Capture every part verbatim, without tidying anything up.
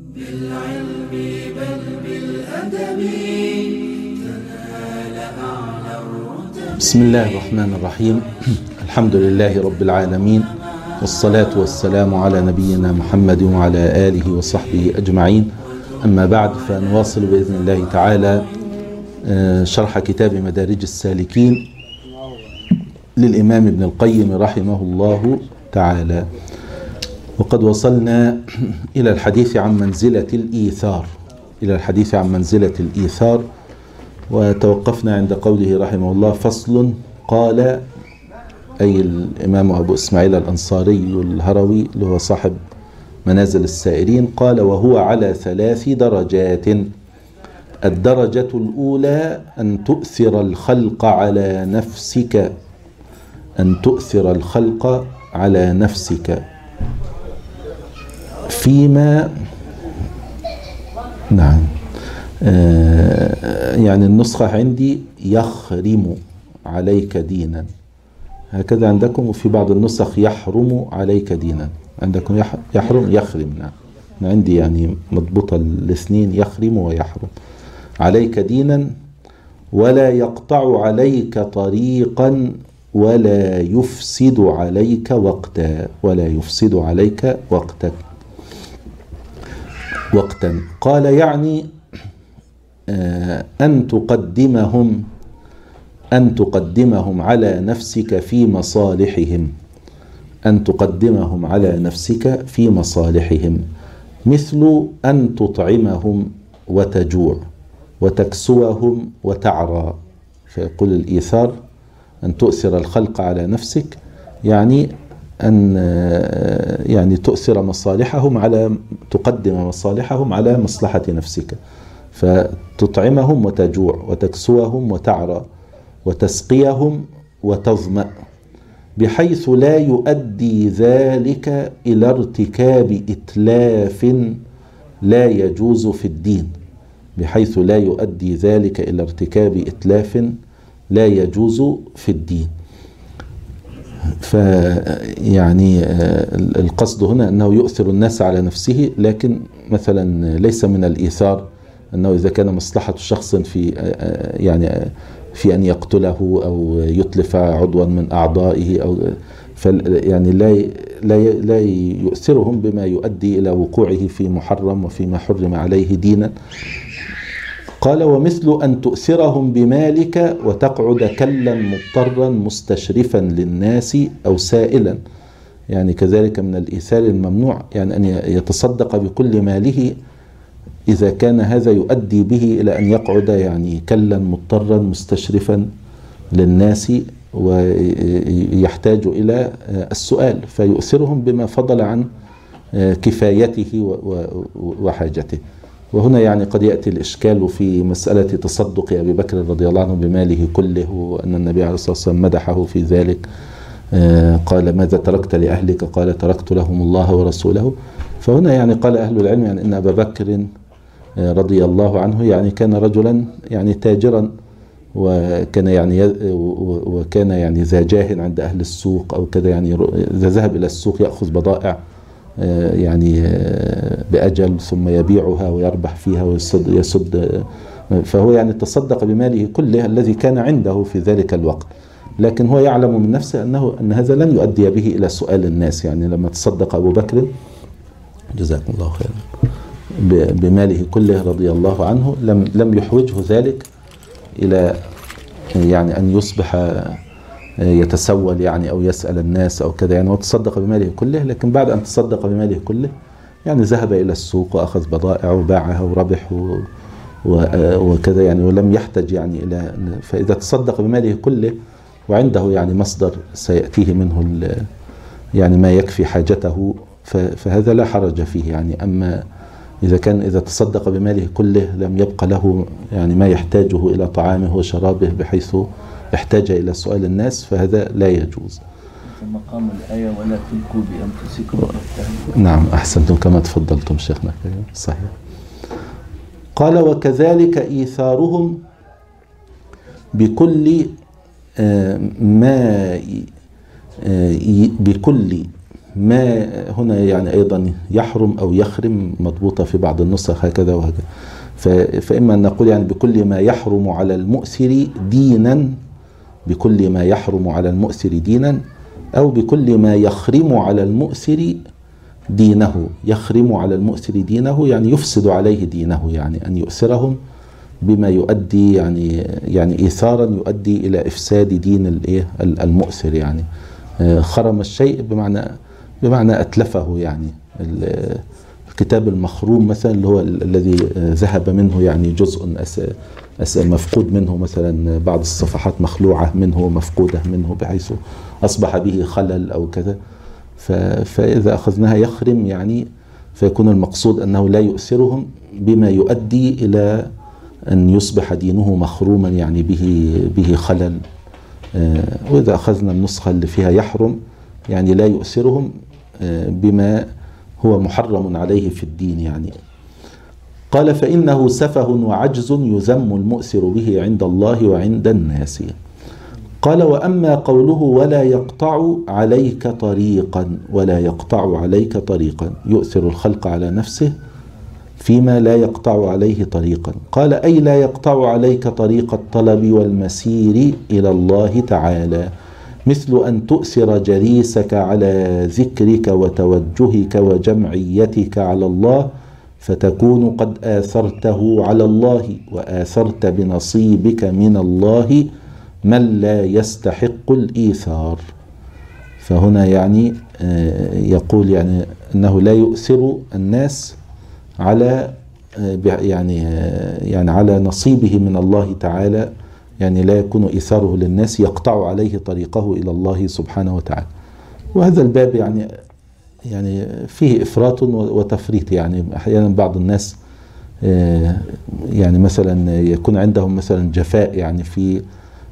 بالعلم بل بالأدب تنال أعلى الرتب. بسم الله الرحمن الرحيم. الحمد لله رب العالمين، والصلاة والسلام على نبينا محمد وعلى آله وصحبه أجمعين. أما بعد، فنواصل بإذن الله تعالى شرح كتاب مدارج السالكين للإمام ابن القيم رحمه الله تعالى. وقد وصلنا إلى الحديث عن منزلة الإيثار إلى الحديث عن منزلة الإيثار وتوقفنا عند قوله رحمه الله: فصل. قال أي الإمام أبو إسماعيل الأنصاري الهروي اللي هو صاحب منازل السائرين، قال: وهو على ثلاث درجات. الدرجة الأولى أن تؤثر الخلق على نفسك أن تؤثر الخلق على نفسك فيما نعم آه يعني النسخة عندي يخرم عليك دينا، هكذا عندكم، وفي بعض النسخ يحرم عليك دينا. عندكم يحرم يخرم. نعم، عندي يعني مضبوطة الاثنين، يخرم ويحرم. عليك دينا ولا يقطع عليك طريقا ولا يفسد عليك وقتا ولا يفسد عليك وقتا وقتا قال: يعني آه أن تقدمهم أن تقدمهم على نفسك في مصالحهم أن تقدمهم على نفسك في مصالحهم مثل أن تطعمهم وتجوع وتكسوهم وتعرى. فيقول الإيثار أن تؤثر الخلق على نفسك، يعني أن يعني تؤثر مصالحهم على تقدم مصالحهم على مصلحة نفسك، فتطعمهم وتجوع وتكسوهم وتعرى وتسقيهم وتظمأ، بحيث لا يؤدي ذلك إلى ارتكاب إتلاف لا يجوز في الدين بحيث لا يؤدي ذلك إلى ارتكاب إتلاف لا يجوز في الدين. فيعني القصد هنا أنه يؤثر الناس على نفسه، لكن مثلا ليس من الإيثار أنه إذا كان مصلحة شخص في يعني في أن يقتله أو يتلف عضوا من أعضائه أو يعني لا لا لا يؤثرهم بما يؤدي إلى وقوعه في محرم وفيما حرم عليه دينا. قال: ومثل أن تؤثرهم بمالك وتقعد كلا مضطرا مستشرفا للناس أو سائلا، يعني كذلك من الإيثار الممنوع، يعني أن يتصدق بكل ماله إذا كان هذا يؤدي به إلى أن يقعد يعني كلا مضطرا مستشرفا للناس ويحتاج إلى السؤال، فيؤثرهم بما فضل عن كفايته وحاجته. وهنا يعني قد يأتي الإشكال في مسألة تصدق أبي بكر رضي الله عنه بماله كله، وأن النبي عليه الصلاة والسلام مدحه في ذلك. قال: ماذا تركت لأهلك؟ قال: تركت لهم الله ورسوله. فهنا يعني قال أهل العلم يعني أن أبا بكر رضي الله عنه يعني كان رجلا يعني تاجرا، وكان يعني وكان يعني ذا جاه عند أهل السوق أو كذا، يعني إذا ذهب إلى السوق يأخذ بضائع يعني بأجل ثم يبيعها ويربح فيها ويسد يسد فهو يعني تصدق بماله كله الذي كان عنده في ذلك الوقت، لكن هو يعلم من نفسه أنه أن هذا لن يؤدي به إلى سؤال الناس. يعني لما تصدق أبو بكر جزاكم الله خيرا بماله كله رضي الله عنه، لم لم يحوجه ذلك إلى يعني أن يصبح يتسول يعني أو يسأل الناس أو كذا، يعني وتصدق بماله كله. لكن بعد أن تصدق بماله كله يعني ذهب إلى السوق وأخذ بضائع وباعها وربح وكذا، يعني ولم يحتج يعني إلى. فإذا تصدق بماله كله وعنده يعني مصدر سيأتيه منه يعني ما يكفي حاجته، فهذا لا حرج فيه يعني. أما إذا كان إذا تصدق بماله كله لم يبقى له يعني ما يحتاجه إلى طعامه وشرابه بحيث احتاج إلى سؤال الناس، فهذا لا يجوز. مقام الآية: ولا تلقوا بأنفسكم. نعم، أحسنتم كما تفضلتم شيخنا، صحيح. قال: وكذلك إيثارهم بكل ما بكل ما هنا يعني أيضا يحرم أو يخرم، مضبوطة في بعض النسخ هكذا وهكذا. فإما أن نقول يعني بكل ما يحرم على المؤثر دينا، بكل ما يحرم على المؤثر دينا، أو بكل ما يخرم على المؤثر دينه. يخرم على المؤثر دينه يعني يفسد عليه دينه، يعني أن يؤثرهم بما يؤدي يعني يعني إيثارا يؤدي إلى إفساد دين الإيه المؤثر. يعني خرم الشيء بمعنى بمعنى أتلفه. يعني الكتاب المخروم مثلا اللي هو الذي ذهب منه يعني جزء أس أس مفقود منه، مثلا بعض الصفحات مخلوعة منه مفقودة منه بحيث أصبح به خلل أو كذا. فإذا أخذناها يخرم يعني فيكون المقصود أنه لا يؤثرهم بما يؤدي إلى أن يصبح دينه مخروما يعني به به خلل. وإذا أخذنا النسخة اللي فيها يحرم يعني لا يؤثرهم بما هو محرم عليه في الدين. يعني قال فإنه سفه وعجز يذم المؤثر به عند الله وعند الناس. قال وأما قوله ولا يقطع عليك طريقا، ولا يقطع عليك طريقا يؤثر الخلق على نفسه فيما لا يقطع عليه طريقا. قال أي لا يقطع عليك طريق الطلب والمسير إلى الله تعالى، مثل أن تؤثر جليسك على ذكرك وتوجهك وجمعيتك على الله، فتكون قد آثرته على الله وآثرت بنصيبك من الله من لا يستحق الإيثار. فهنا يعني يقول يعني أنه لا يؤثر الناس على يعني يعني على نصيبه من الله تعالى، يعني لا يكون إيثاره للناس يقطع عليه طريقه إلى الله سبحانه وتعالى. وهذا الباب يعني يعني فيه إفراط وتفريط. يعني أحيانا بعض الناس يعني مثلا يكون عندهم مثلا جفاء يعني في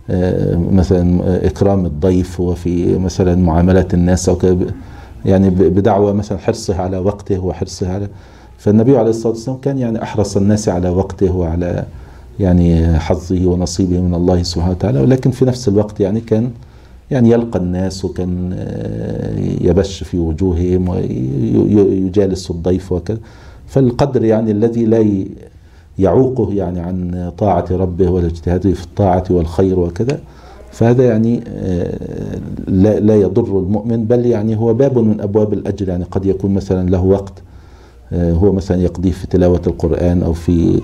مثلا إكرام الضيف وفي مثلا معاملة الناس أو كده، يعني بدعوى مثلا حرصه على وقته وحرصه على. فالنبي عليه الصلاة والسلام كان يعني أحرص الناس على وقته وعلى يعني حظه ونصيبه من الله سبحانه وتعالى، ولكن في نفس الوقت يعني كان يعني يلقى الناس وكان يبش في وجوههم ويجالس الضيف وكذا. فالقدر يعني الذي لا يعوقه يعني عن طاعة ربه والاجتهاد في الطاعة والخير وكذا، فهذا يعني لا لا يضر المؤمن، بل يعني هو باب من أبواب الأجر. يعني قد يكون مثلا له وقت هو مثلا يقضيه في تلاوة القرآن أو في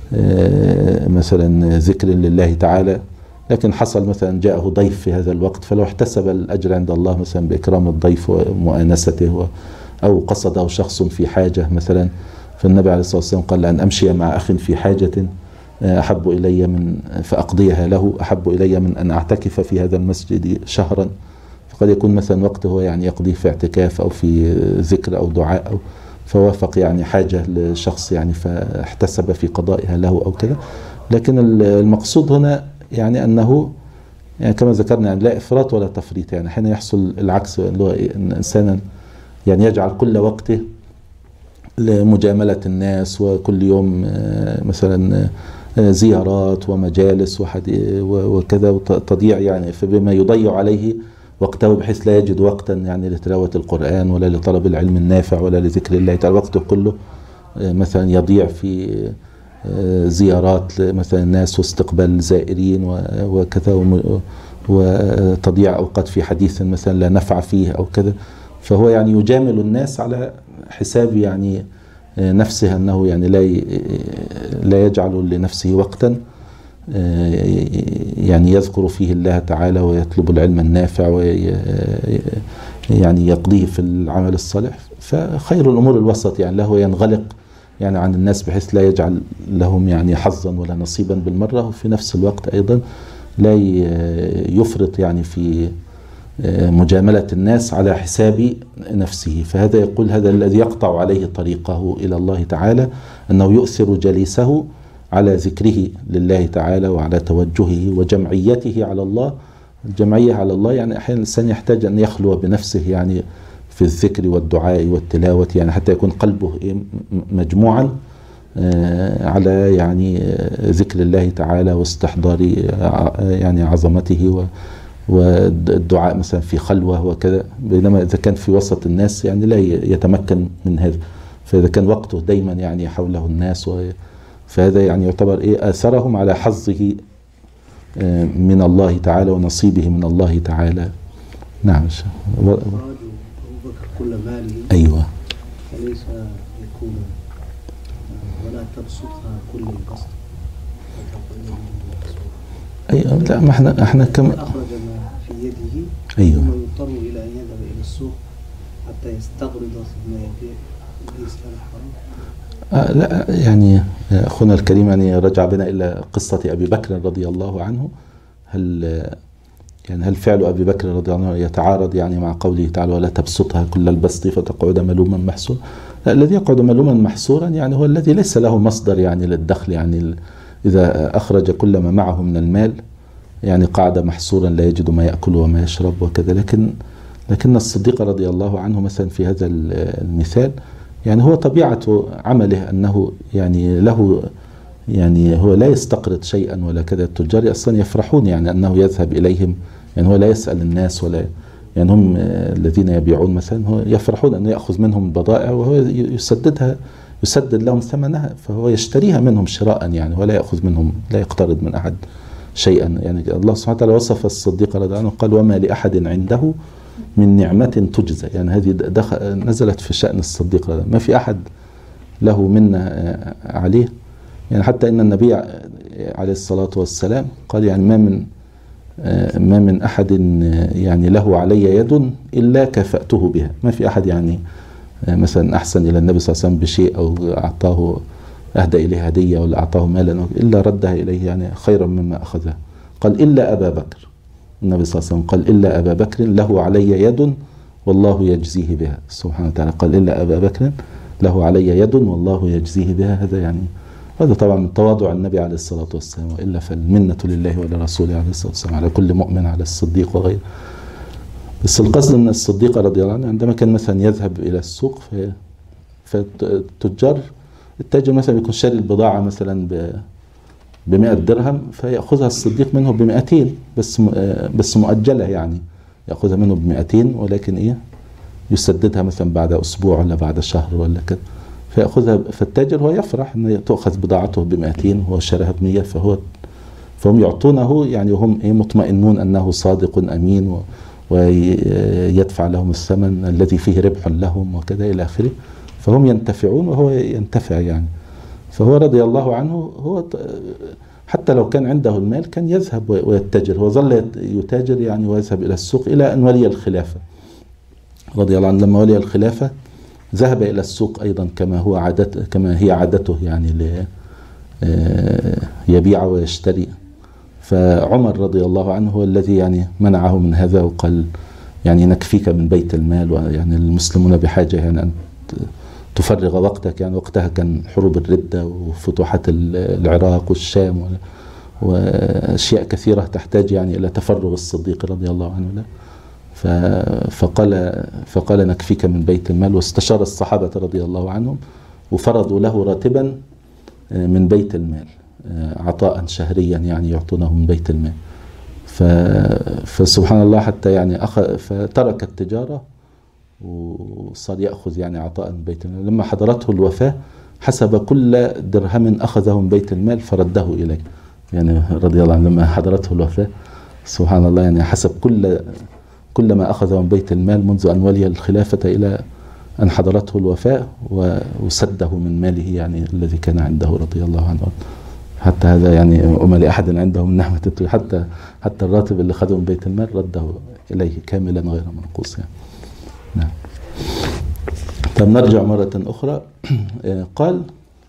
مثلا ذكر لله تعالى، لكن حصل مثلا جاءه ضيف في هذا الوقت، فلو احتسب الأجر عند الله مثلا بإكرام الضيف ومؤانسته، أو قصده شخص في حاجة مثلا، فالنبي عليه الصلاة والسلام قال لأن أمشي مع أخ في حاجة أحب إلي من فأقضيها له أحب إلي من أن أعتكف في هذا المسجد شهرا. فقد يكون مثلا وقته يعني يقضيه في اعتكاف أو في ذكر أو دعاء، أو فوافق يعني حاجة لشخص يعني فاحتسب في قضائها له أو كذا. لكن المقصود هنا يعني أنه يعني كما ذكرنا يعني لا إفراط ولا تفريط. يعني حين يحصل العكس اللي هو إن إنسانا يعني يجعل كل وقته لمجاملة الناس، وكل يوم مثلا زيارات ومجالس وكذا وتضيع يعني، فبما يضيع عليه وقته بحيث لا يجد وقتا يعني لتلاوة القرآن ولا لطلب العلم النافع ولا لذكر الله تعالى. وقته كله مثلا يضيع في زيارات مثلا الناس واستقبال زائرين وكذا، وتضيع أوقات في حديث مثلا لا نفع فيه أو كذا. فهو يعني يجامل الناس على حساب يعني نفسه، أنه يعني لا لا يجعل لنفسه وقتا يعني يذكر فيه الله تعالى ويطلب العلم النافع ويعني يقضيه في العمل الصالح. فخير الأمور الوسط، يعني له ينغلق يعني عن الناس بحيث لا يجعل لهم يعني حظا ولا نصيبا بالمرة، وفي نفس الوقت أيضا لا يفرط يعني في مجاملة الناس على حساب نفسه. فهذا يقول هذا الذي يقطع عليه طريقه إلى الله تعالى أنه يؤثر جليسه على ذكره لله تعالى وعلى توجهه وجمعيته على الله. الجمعية على الله يعني أحيانا الإنسان يحتاج أن يخلو بنفسه يعني في الذكر والدعاء والتلاوة، يعني حتى يكون قلبه مجموعا على يعني ذكر الله تعالى واستحضار يعني عظمته والدعاء مثلا في خلوة وكذا، بينما إذا كان في وسط الناس يعني لا يتمكن من هذا. فإذا كان وقته دايما يعني حوله الناس، فهذا يعني يعتبر إيه آثرهم على حظه من الله تعالى ونصيبه من الله تعالى. نعم. أبو بكر كل ماله أيوة، فليس يكون ولا تبسطها كل البسط. أيوة، لا ما احنا احنا كم أخرج ما في يده أيوة ثم يضطر إلى أن يذهب إلى السوق حتى يستغرض ثم يبيع ليس حرام. آه لا يعني أخونا الكريم يعني رجع بنا إلى قصة أبي بكر رضي الله عنه. هل يعني هل فعل أبي بكر رضي الله عنه يتعارض يعني مع قوله تعالى ولا تبسطها كل البسط فتقعد ملوما محسورا؟ الذي يقعد ملوما محسورا يعني هو الذي ليس له مصدر يعني للدخل، يعني إذا أخرج كل ما معه من المال يعني قعد محسورا لا يجد ما يأكل وما يشرب وكذا. لكن لكن الصديق رضي الله عنه مثلا في هذا المثال يعني هو طبيعة عمله أنه يعني له يعني هو لا يستقرض شيئا ولا كذا. التجار أصلا يفرحون يعني أنه يذهب إليهم، يعني هو لا يسأل الناس ولا يعني هم الذين يبيعون مثلا هو يفرحون أنه يأخذ منهم البضائع وهو يسددها يسدد لهم ثمنها، فهو يشتريها منهم شراء يعني ولا يأخذ منهم لا يقترض من أحد شيئا. يعني الله سبحانه وتعالى وصف الصديق رضي الله عنه قال وما لأحد عنده من نعمة تجزى، يعني هذه دخل نزلت في شأن الصديق رضي الله، ما في أحد له منا عليه. يعني حتى إن النبي عليه الصلاة والسلام قال يعني ما من ما من أحد يعني له علي يد إلا كفأته بها. ما في أحد يعني مثلا أحسن إلى النبي صلى الله عليه وسلم بشيء أو أعطاه أهدى إليه هدية ولا أعطاه مالا إلا ردها إليه يعني خيرا مما أخذها. قال إلا أبا بكر، النبي صلى الله عليه وسلم قال إلا أبا بكر له علي يد والله يجزيه بها سبحانه وتعالى. قال إلا أبا بكر له علي يد والله يجزيه بها. هذا يعني هذا طبعا من تواضع النبي عليه الصلاة والسلام، وإلا فالمنة لله ولرسوله عليه الصلاة والسلام على كل مؤمن على الصديق وغيره. بس القصد من الصديق رضي الله عنه عندما كان مثلا يذهب إلى السوق فالتجار التاجر مثلا يكون شاري البضاعة مثلا بمئة درهم فيأخذها الصديق منه بمئتين بس بس مؤجلة، يعني يأخذها منه بمئتين ولكن إيه يسددها مثلا بعد أسبوع ولا بعد شهر ولا كده، فيأخذها. فالتاجر هو يفرح أن تأخذ بضاعته بمئتين وهو شراها بمية، فهو فهم يعطونه يعني وهم إيه مطمئنون أنه صادق أمين ويدفع لهم الثمن الذي فيه ربح لهم وكذا إلى آخره، فهم ينتفعون وهو ينتفع يعني. فهو رضي الله عنه هو حتى لو كان عنده المال كان يذهب ويتجر، هو ظل يتاجر يعني ويذهب إلى السوق إلى أن ولي الخلافة رضي الله عنه. لما ولي الخلافة ذهب إلى السوق أيضا كما هو عادته كما هي عادته يعني ليبيع ويشتري. فعمر رضي الله عنه هو الذي يعني منعه من هذا وقال يعني نكفيك من بيت المال، ويعني المسلمون بحاجة يعني أن تفرغ وقتك، يعني وقتها كان حروب الردة وفتوحات العراق والشام وأشياء كثيرة تحتاج يعني إلى تفرغ الصديق رضي الله عنه له. فقال فقال نكفيك من بيت المال، واستشار الصحابة رضي الله عنهم وفرضوا له راتبا من بيت المال عطاء شهريا يعني يعطونه من بيت المال. فسبحان الله حتى يعني أخذ فترك التجارة وصار يأخذ يعني عطاء من بيت المال. لما حضرته الوفاة حسب كل درهم أخذه من بيت المال فرده إليه يعني رضي الله عنه. لما حضرته الوفاة سبحان الله يعني حسب كل كل ما أخذه من بيت المال منذ أن ولي الخلافة إلى أن حضرته الوفاة وسده من ماله يعني الذي كان عنده رضي الله عنه. حتى هذا يعني وما لأحد عنده من نعمة، حتى حتى الراتب اللي خده من بيت المال رده إليه كاملا غير منقوص يعني. نعم. طب نرجع مرة أخرى. قال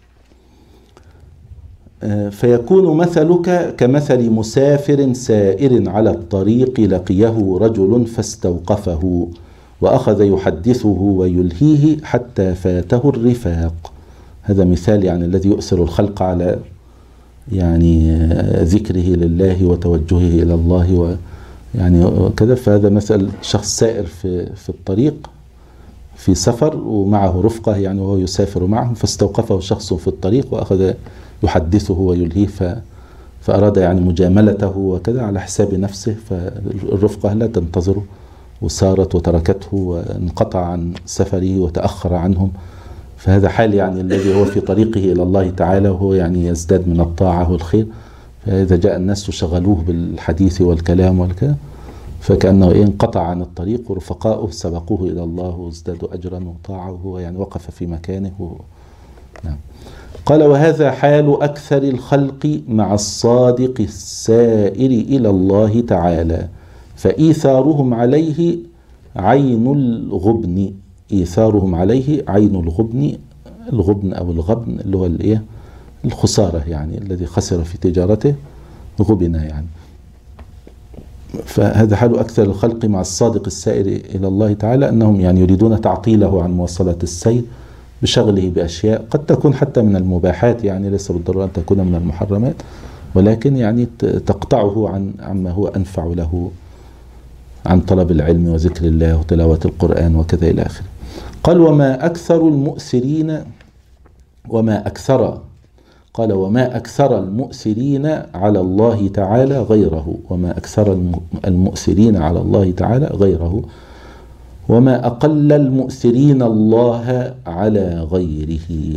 فيكون مثلك كمثل مسافر سائر على الطريق لقيه رجل فاستوقفه وأخذ يحدثه ويلهيه حتى فاته الرفاق. هذا مثال يعني الذي يؤثر الخلق على يعني ذكره لله وتوجهه إلى الله ويعني وكذا. فهذا مثل شخص سائر في في الطريق في سفر ومعه رفقة يعني وهو يسافر معهم، فاستوقفه شخص في الطريق وأخذ يحدثه ويلهيه فأراد يعني مجاملته وكذا على حساب نفسه، فالرفقة لا تنتظره وسارت وتركته وانقطع عن سفره وتأخر عنهم. فهذا حال يعني الذي هو في طريقه إلى الله تعالى، وهو يعني يزداد من الطاعة والخير. فإذا جاء الناس شغلوه بالحديث والكلام والكلام فكأنه إيه انقطع عن الطريق، ورفقاؤه سبقوه إلى الله وازدادوا أجرا وطاعة، وهو يعني وقف في مكانه و... نعم. قال: وهذا حال أكثر الخلق مع الصادق السائر إلى الله تعالى، فإيثارهم عليه عين الغبن. إيثارهم عليه عين الغبن، الغبن أو الغبن اللي هو الإيه؟ الخسارة، يعني الذي خسر في تجارته غبن يعني. فهذا حال أكثر الخلق مع الصادق السائر إلى الله تعالى، أنهم يعني يريدون تعطيله عن مواصلة السير بشغله بأشياء قد تكون حتى من المباحات، يعني ليس بالضرورة أن تكون من المحرمات، ولكن يعني تقطعه عن عما هو أنفع له، عن طلب العلم وذكر الله وتلاوة القرآن وكذا إلى آخره. قال: وما أكثر المؤسرين وما أكثر قال وما أكثر المؤسرين على الله تعالى غيره وما أكثر المؤسرين على الله تعالى غيره وما أقل المؤسرين الله على غيره.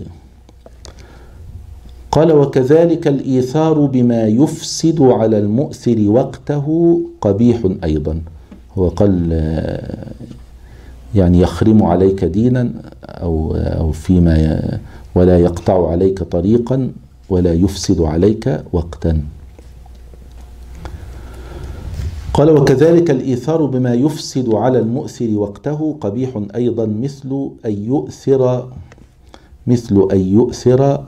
قال: وكذلك الإيثار بما يفسد على المؤسر وقته قبيح أيضا. هو قال يعني يخرم عليك دينا أو أو فيما ولا يقطع عليك طريقا ولا يفسد عليك وقتا. قال: وكذلك الإيثار بما يفسد على المؤسر وقته قبيح أيضا، مثل أن يؤثر مثل أن يؤثر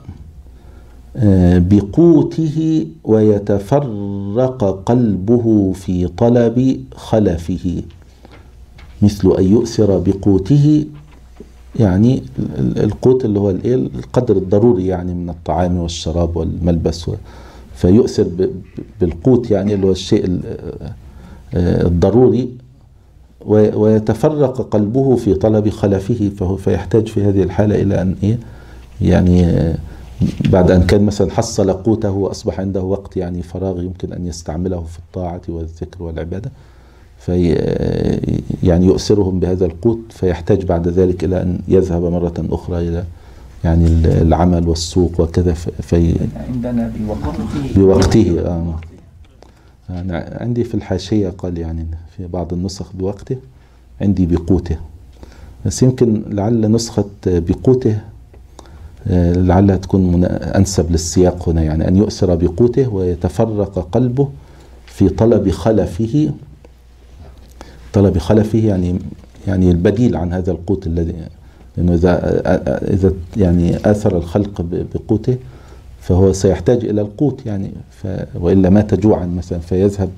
بقوته ويتفرق قلبه في طلب خلفه. مثل أن يؤثر بقوته، يعني القوت اللي هو القدر الضروري يعني من الطعام والشراب والملبس، فيؤثر بالقوت يعني اللي هو الشيء الضروري، ويتفرق قلبه في طلب خلفه، فهو فيحتاج في هذه الحالة إلى أن إيه يعني بعد أن كان مثلا حصل قوته وأصبح عنده وقت يعني فراغ يمكن أن يستعمله في الطاعة والذكر والعبادة، في يعني يؤثرهم بهذا القوت، فيحتاج بعد ذلك إلى أن يذهب مرة أخرى إلى يعني العمل والسوق وكذا. في عندنا بوقته بوقته آه. أنا عندي في الحاشية قال يعني في بعض النسخ بوقته، عندي بقوته، بس يمكن لعل نسخة بقوته لعلها تكون أنسب للسياق هنا، يعني أن يؤثر بقوته ويتفرق قلبه في طلب خلفه. طلب خلفه يعني يعني البديل عن هذا القوت الذي، لأنه إذا إذا يعني آثر الخلق بقوته فهو سيحتاج إلى القوت يعني، وإلا مات جوعا مثلا، فيذهب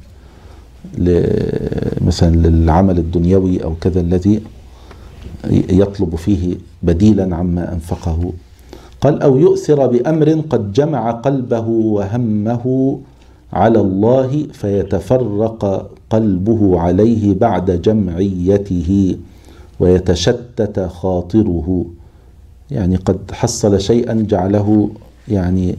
مثلا للعمل الدنيوي أو كذا الذي يطلب فيه بديلا عما أنفقه. قال: أو يؤثر بأمر قد جمع قلبه وهمه على الله فيتفرق قلبه عليه بعد جمعيته ويتشتت خاطره. يعني قد حصل شيئا جعله يعني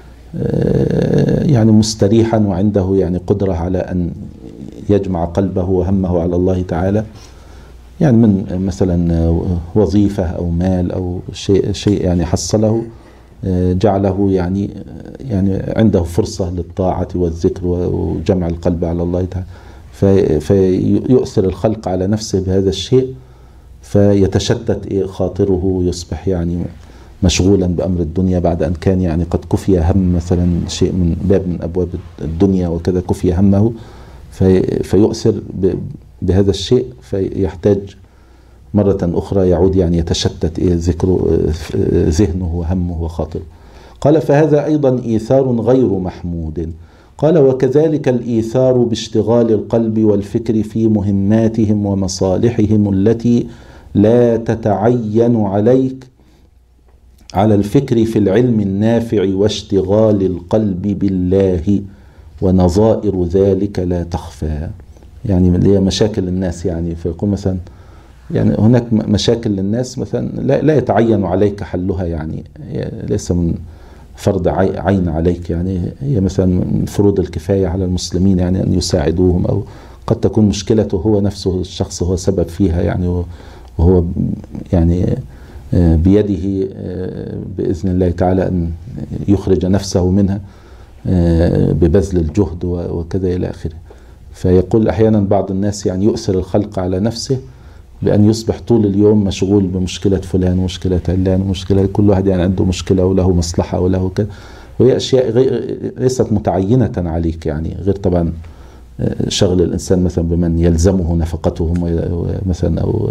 يعني مستريحا وعنده يعني قدرة على أن يجمع قلبه وهمه على الله تعالى، يعني من مثلا وظيفة أو مال أو شيء شيء يعني حصله جعله يعني يعني عنده فرصة للطاعة والذكر وجمع القلب على الله تعالى، فيؤثر الخلق على نفسه بهذا الشيء، فيتشتت خاطره ويصبح يعني مشغولا بأمر الدنيا بعد أن كان يعني قد كفي هم مثلا شيء من باب من أبواب الدنيا وكذا، كفي همه في فيؤثر بهذا الشيء، فيحتاج مرة أخرى يعود يعني يتشتت ذكره ذهنه وهمه وخاطره. قال: فهذا أيضا إيثار غير محمود. قال: وكذلك الإيثار باشتغال القلب والفكر في مهماتهم ومصالحهم التي لا تتعين عليك على الفكر في العلم النافع واشتغال القلب بالله، ونظائر ذلك لا تخفى. يعني اللي هي مشاكل الناس، يعني فيقول مثلا يعني هناك مشاكل للناس مثلا لا, لا يتعين عليك حلها، يعني ليس من فرض عين عليك، يعني هي مثلا من فروض الكفاية على المسلمين يعني أن يساعدوهم، أو قد تكون مشكلته هو نفسه الشخص هو سبب فيها يعني، وهو يعني بيده بإذن الله تعالى أن يخرج نفسه منها ببذل الجهد وكذا إلى آخره. فيقول أحيانا بعض الناس يعني يؤثر الخلق على نفسه بأن يصبح طول اليوم مشغول بمشكلة فلان ومشكلة علان ومشكلة، كل واحد يعني عنده مشكلة وله مصلحة وله كذا، وهي أشياء غير ليست متعينة عليك يعني، غير طبعا شغل الإنسان مثلا بمن يلزمه نفقتهم مثلا، أو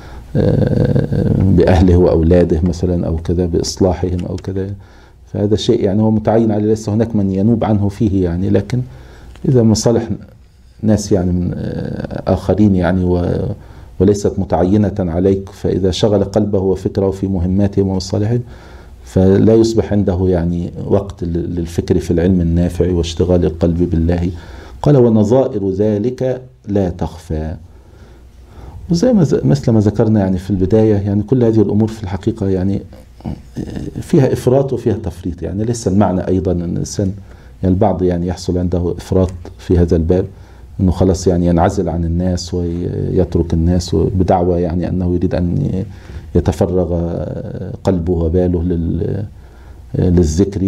بأهله وأولاده مثلا، أو كذا بإصلاحهم أو كذا، فهذا شيء يعني هو متعين عليه، ليس هناك من ينوب عنه فيه يعني. لكن إذا مصالح ناس يعني من آخرين يعني وليست متعينة عليك، فإذا شغل قلبه وفكره في مهماتهم ومصالحهم فلا يصبح عنده يعني وقت للفكر في العلم النافع واشتغال القلب بالله. قال ونظائر ذلك لا تخفى. وزي ما مثل ما ذكرنا يعني في البداية، يعني كل هذه الأمور في الحقيقة يعني فيها إفراط وفيها تفريط، يعني ليس المعنى أيضا أن الإنسان يعني البعض يعني يحصل عنده إفراط في هذا الباب، أنه خلاص يعني ينعزل عن الناس ويترك الناس بدعوى يعني أنه يريد أن يتفرغ قلبه وباله للذكر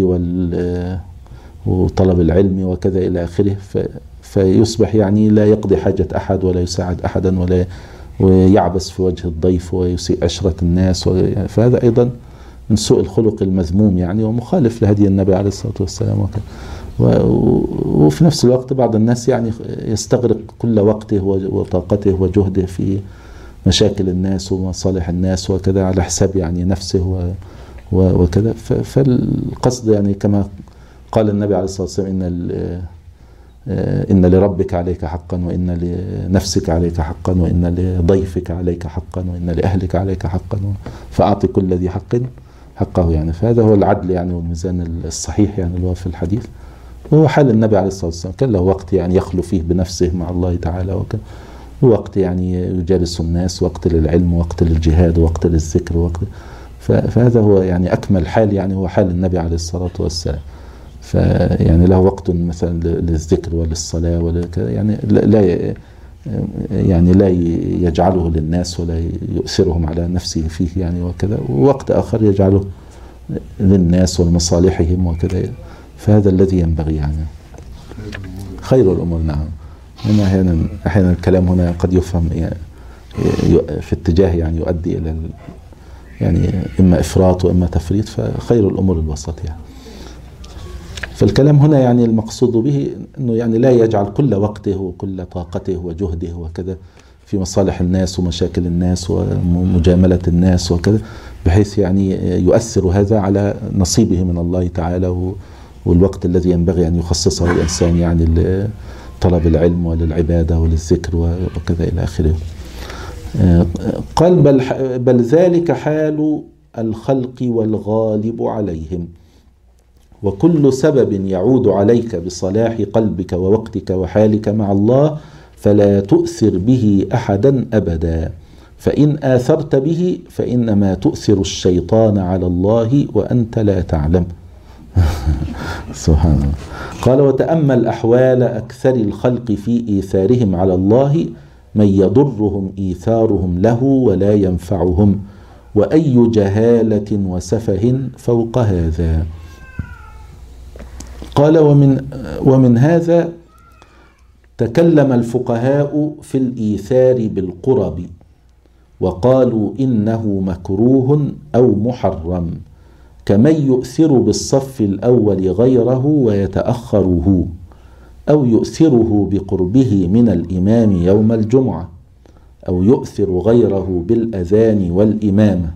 وطلب العلم وكذا إلى آخره، فيصبح يعني لا يقضي حاجة أحد ولا يساعد أحدا ولا ويعبس في وجه الضيف ويسيء عشرة الناس، فهذا أيضا من سوء الخلق المذموم يعني، ومخالف لهدي النبي عليه الصلاة والسلام وكذا. وفي نفس الوقت بعض الناس يعني يستغرق كل وقته وطاقته وجهده في مشاكل الناس ومصالح الناس وكذا على حساب يعني نفسه وكذا. فالقصد يعني كما قال النبي عليه الصلاة والسلام إن إن لربك عليك حقا، وإن لنفسك عليك حقا، وإن لضيفك عليك حقا، وإن لأهلك عليك حقا، فأعطي كل ذي حق حقه يعني. فهذا هو العدل يعني والميزان الصحيح يعني اللي هو في الحديث، وهو حال النبي عليه الصلاة والسلام. كان له وقت يعني يخلو فيه بنفسه مع الله تعالى، وكان وقت يعني يجالس الناس، وقت للعلم، وقت للجهاد، وقت للذكر، وقت فهذا هو يعني أكمل حال يعني هو حال النبي عليه الصلاة والسلام. فيعني له وقت مثلا للذكر وللصلاة ولا يعني لا يعني لا يجعله للناس ولا يؤثرهم على نفسه فيه يعني وكذا، ووقت آخر يجعله للناس ولمصالحهم وكذا. فهذا الذي ينبغي يعني خير الأمور. نعم، هنا أحيانا أحيانا الكلام هنا قد يفهم يعني في اتجاه يعني يؤدي إلى يعني إما إفراط وإما تفريط، فخير الأمور الوسط يعني. فالكلام هنا يعني المقصود به أنه يعني لا يجعل كل وقته وكل طاقته وجهده وكذا في مصالح الناس ومشاكل الناس ومجاملة الناس وكذا، بحيث يعني يؤثر هذا على نصيبه من الله تعالى والوقت الذي ينبغي أن يخصصه الإنسان يعني لطلب العلم وللعبادة وللذكر وكذا إلى آخره. قال بل, بل ذلك حال الخلق والغالب عليهم، وكل سبب يعود عليك بصلاح قلبك ووقتك وحالك مع الله فلا تؤثر به أحدا أبدا، فإن آثرت به فإنما تؤثر الشيطان على الله وأنت لا تعلم. سبحان الله. قال وتأمل أحوال أكثر الخلق في إيثارهم على الله، من يضرهم إيثارهم له ولا ينفعهم، وأي جهالة وسفه فوق هذا. قال ومن, ومن هذا تكلم الفقهاء في الإيثار بالقرب، وقالوا إنه مكروه أو محرم، كمن يؤثر بالصف الأول غيره ويتأخره، أو يؤثره بقربه من الإمام يوم الجمعة، أو يؤثر غيره بالأذان والإمامة.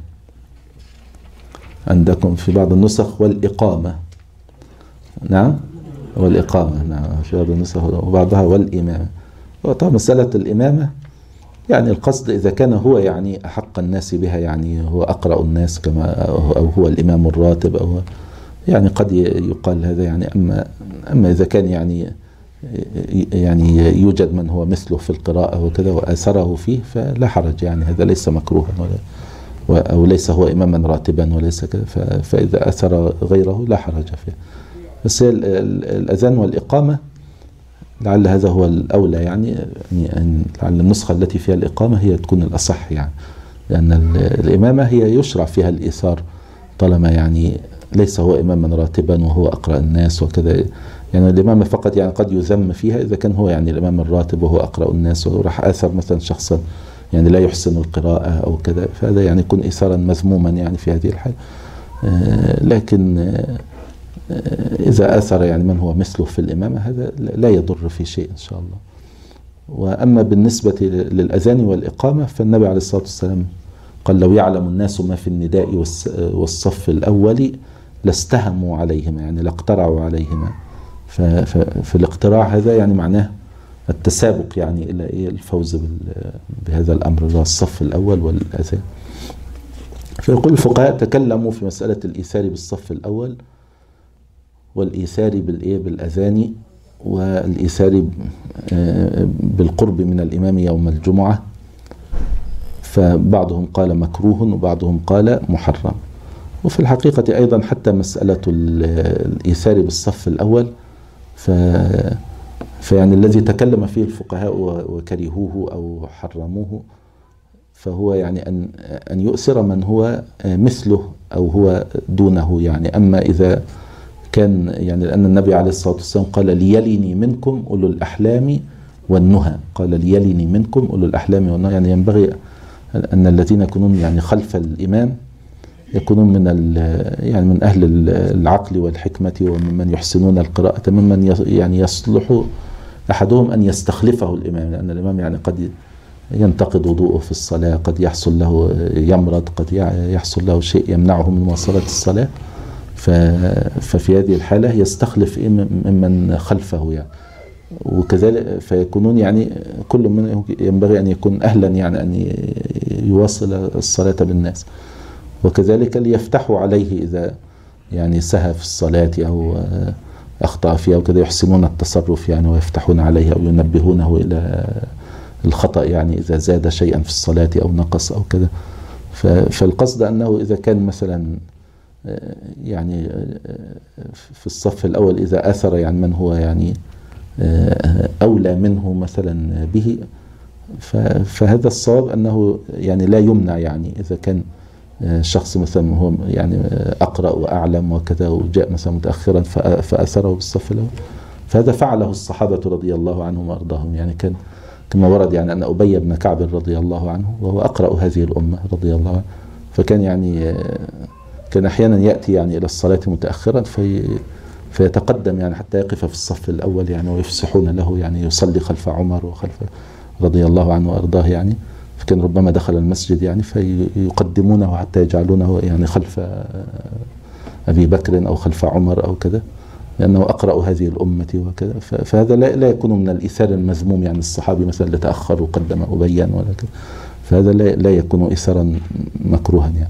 عندكم في بعض النسخ والإقامة. نعم، والإقامة. نعم، في بعض النسخ وبعضها والإمامة. وطبعا مسألة الإمامة يعني القصد إذا كان هو يعني أحق الناس بها، يعني هو أقرأ الناس كما أو هو الإمام الراتب، أو يعني قد يقال هذا يعني. أما أما إذا كان يعني يعني يوجد من هو مثله في القراءة وكذا وآثره فيه فلا حرج يعني، هذا ليس مكروها ولا أو ليس هو إماما راتبا وليس كذا، فإذا أثر غيره لا حرج فيه. بس الأذان والإقامة لعل هذا هو الأولى، يعني لعل النسخة التي فيها الإقامة هي تكون الأصح، يعني لأن الإمامة هي يشرع فيها الإيثار طالما يعني ليس هو إماما راتبا وهو أقرأ الناس وكذا. يعني الإمامة فقط يعني قد يذم فيها إذا كان هو يعني الإمام الراتب وهو أقرأ الناس وراح آثر مثلا شخصا يعني لا يحسن القراءة أو كذا، فهذا يعني يكون إيثارا مذموما يعني في هذه الحالة. لكن إذا آثر يعني من هو مثله في الإمامة هذا لا يضر في شيء إن شاء الله. وأما بالنسبة للأذان والإقامة فالنبي عليه الصلاة والسلام قال لو يعلم الناس ما في النداء والصف الأول لاستهموا عليهما، يعني لاقترعوا عليهما. فالاقتراع هذا يعني معناه التسابق يعني إلى الفوز بهذا الأمر، اللي هو الصف الأول والأذان. فيقول الفقهاء تكلموا في مسألة الإيثار بالصف الأول والإيثار بالإيه بالأذان والإيثار بالقرب من الإمام يوم الجمعة، فبعضهم قال مكروه وبعضهم قال محرم. وفي الحقيقة أيضا حتى مسألة الإيثار بالصف الأول ف فيعني الذي تكلم فيه الفقهاء وكرهوه أو حرموه فهو يعني أن أن يؤثر من هو مثله أو هو دونه. يعني أما إذا كان يعني لأن النبي عليه الصلاة والسلام قال ليلني منكم أولو الأحلام والنهى، قال ليلني منكم أولو الأحلام والنهى، يعني ينبغي أن الذين يكونون يعني خلف الإمام يكونون من يعني من أهل العقل والحكمة وممن يحسنون القراءة، ممن يعني يصلح أحدهم أن يستخلفه الإمام، لأن الإمام يعني قد ينتقد وضوءه في الصلاة، قد يحصل له يمرض، قد يحصل له شيء يمنعه من مواصلة الصلاة، ففي هذه الحالة يستخلف ممن خلفه يعني. وكذلك فيكونون يعني كل منهم ينبغي أن يكون أهلا يعني أن يواصل الصلاة بالناس، وكذلك ليفتحوا عليه إذا يعني سهى في الصلاة أو أخطأ فيها وكذا، يحسنون التصرف يعني ويفتحون عليه أو ينبهونه إلى الخطأ يعني إذا زاد شيئا في الصلاة أو نقص أو كذا. فالقصد أنه إذا كان مثلا يعني في الصف الأول إذا أثر يعني من هو يعني أولى منه مثلا به، فهذا الصواب أنه يعني لا يمنع، يعني إذا كان شخص مثلا هو يعني أقرأ وأعلم وكذا وجاء مثلا متأخرا فأثره بالصف الأول، فهذا فعله الصحابة رضي الله عنهم وأرضاهم. يعني كان كما ورد يعني أن أبي بن كعب رضي الله عنه وهو أقرأ هذه الأمة رضي الله عنه، فكان يعني كان أحيانا يأتي يعني إلى الصلاة متأخرا في فيتقدم يعني حتى يقف في الصف الأول يعني ويفسحون له يعني يصلي خلف عمر وخلف رضي الله عنه وأرضاه يعني. فكان ربما دخل المسجد يعني فيقدمونه حتى يجعلونه يعني خلف أبي بكر أو خلف عمر أو كذا، لأنه أقرأ هذه الأمة وكذا. فهذا لا, لا يكون من الإيثار المذموم، يعني الصحابي مثلا اللي تأخر وقدم أبيا ولا كذا، فهذا لا, لا يكون إيثارا مكروها يعني.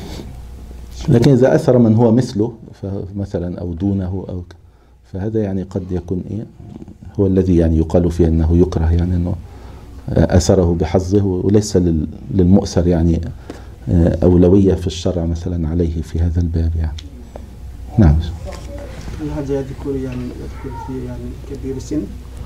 لكن إذا أثر من هو مثله مثلا أو دونه أو كذا، فهذا يعني قد يكون إيه هو الذي يعني يقال فيه أنه يكره، يعني أنه أثره بحظه وليس للمؤثر يعني أولوية في الشرع مثلا عليه في هذا الباب يعني. نعم. هذا يذكر يعني يذكر في يعني كبير السن؟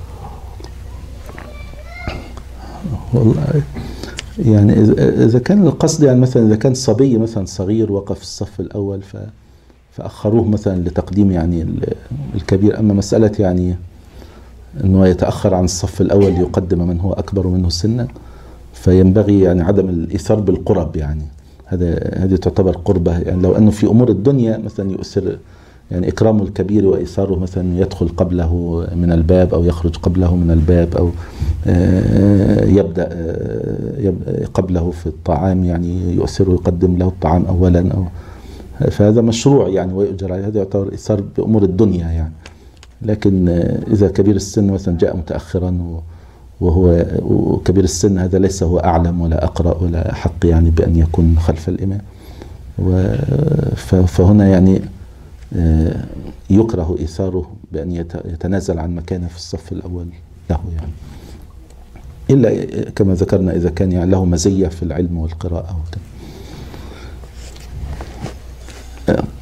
والله يعني إذا كان القصد يعني مثلا إذا كان صبي مثلا صغير وقف في الصف الأول فأخروه مثلا لتقديم يعني الكبير. أما مسألة يعني أنه يتأخر عن الصف الأول يقدم من هو أكبر منه سنا، فينبغي يعني عدم الإيثار بالقرب، يعني هذا هذه تعتبر قربة. يعني لو أنه في أمور الدنيا مثلا يؤثر يعني إكرام الكبير وإيثاره، مثلا يدخل قبله من الباب أو يخرج قبله من الباب أو يبدأ قبله في الطعام، يعني يؤثر ويقدم له الطعام أولا أو فهذا مشروع يعني ويؤجر عليه، هذا يعتبر إيثار بأمور الدنيا يعني. لكن إذا كبير السن مثلا جاء متأخرا وهو وكبير السن هذا ليس هو أعلم ولا أقرأ ولا أحق يعني بأن يكون خلف الإمام، فهنا يعني يكره إيثاره بأن يتنازل عن مكانه في الصف الأول له يعني، إلا كما ذكرنا إذا كان يعني له مزية في العلم والقراءة وكذا.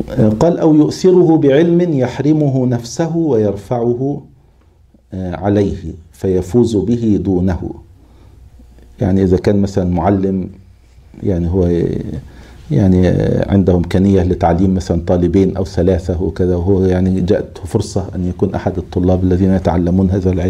قال أو يؤثره بعلم يحرمه نفسه ويرفعه عليه فيفوز به دونه. يعني إذا كان مثلا معلم يعني هو يعني عنده إمكانية لتعليم مثلا طالبين أو ثلاثة وكذا، وهو يعني جاءته فرصة أن يكون أحد الطلاب الذين يتعلمون هذا العلم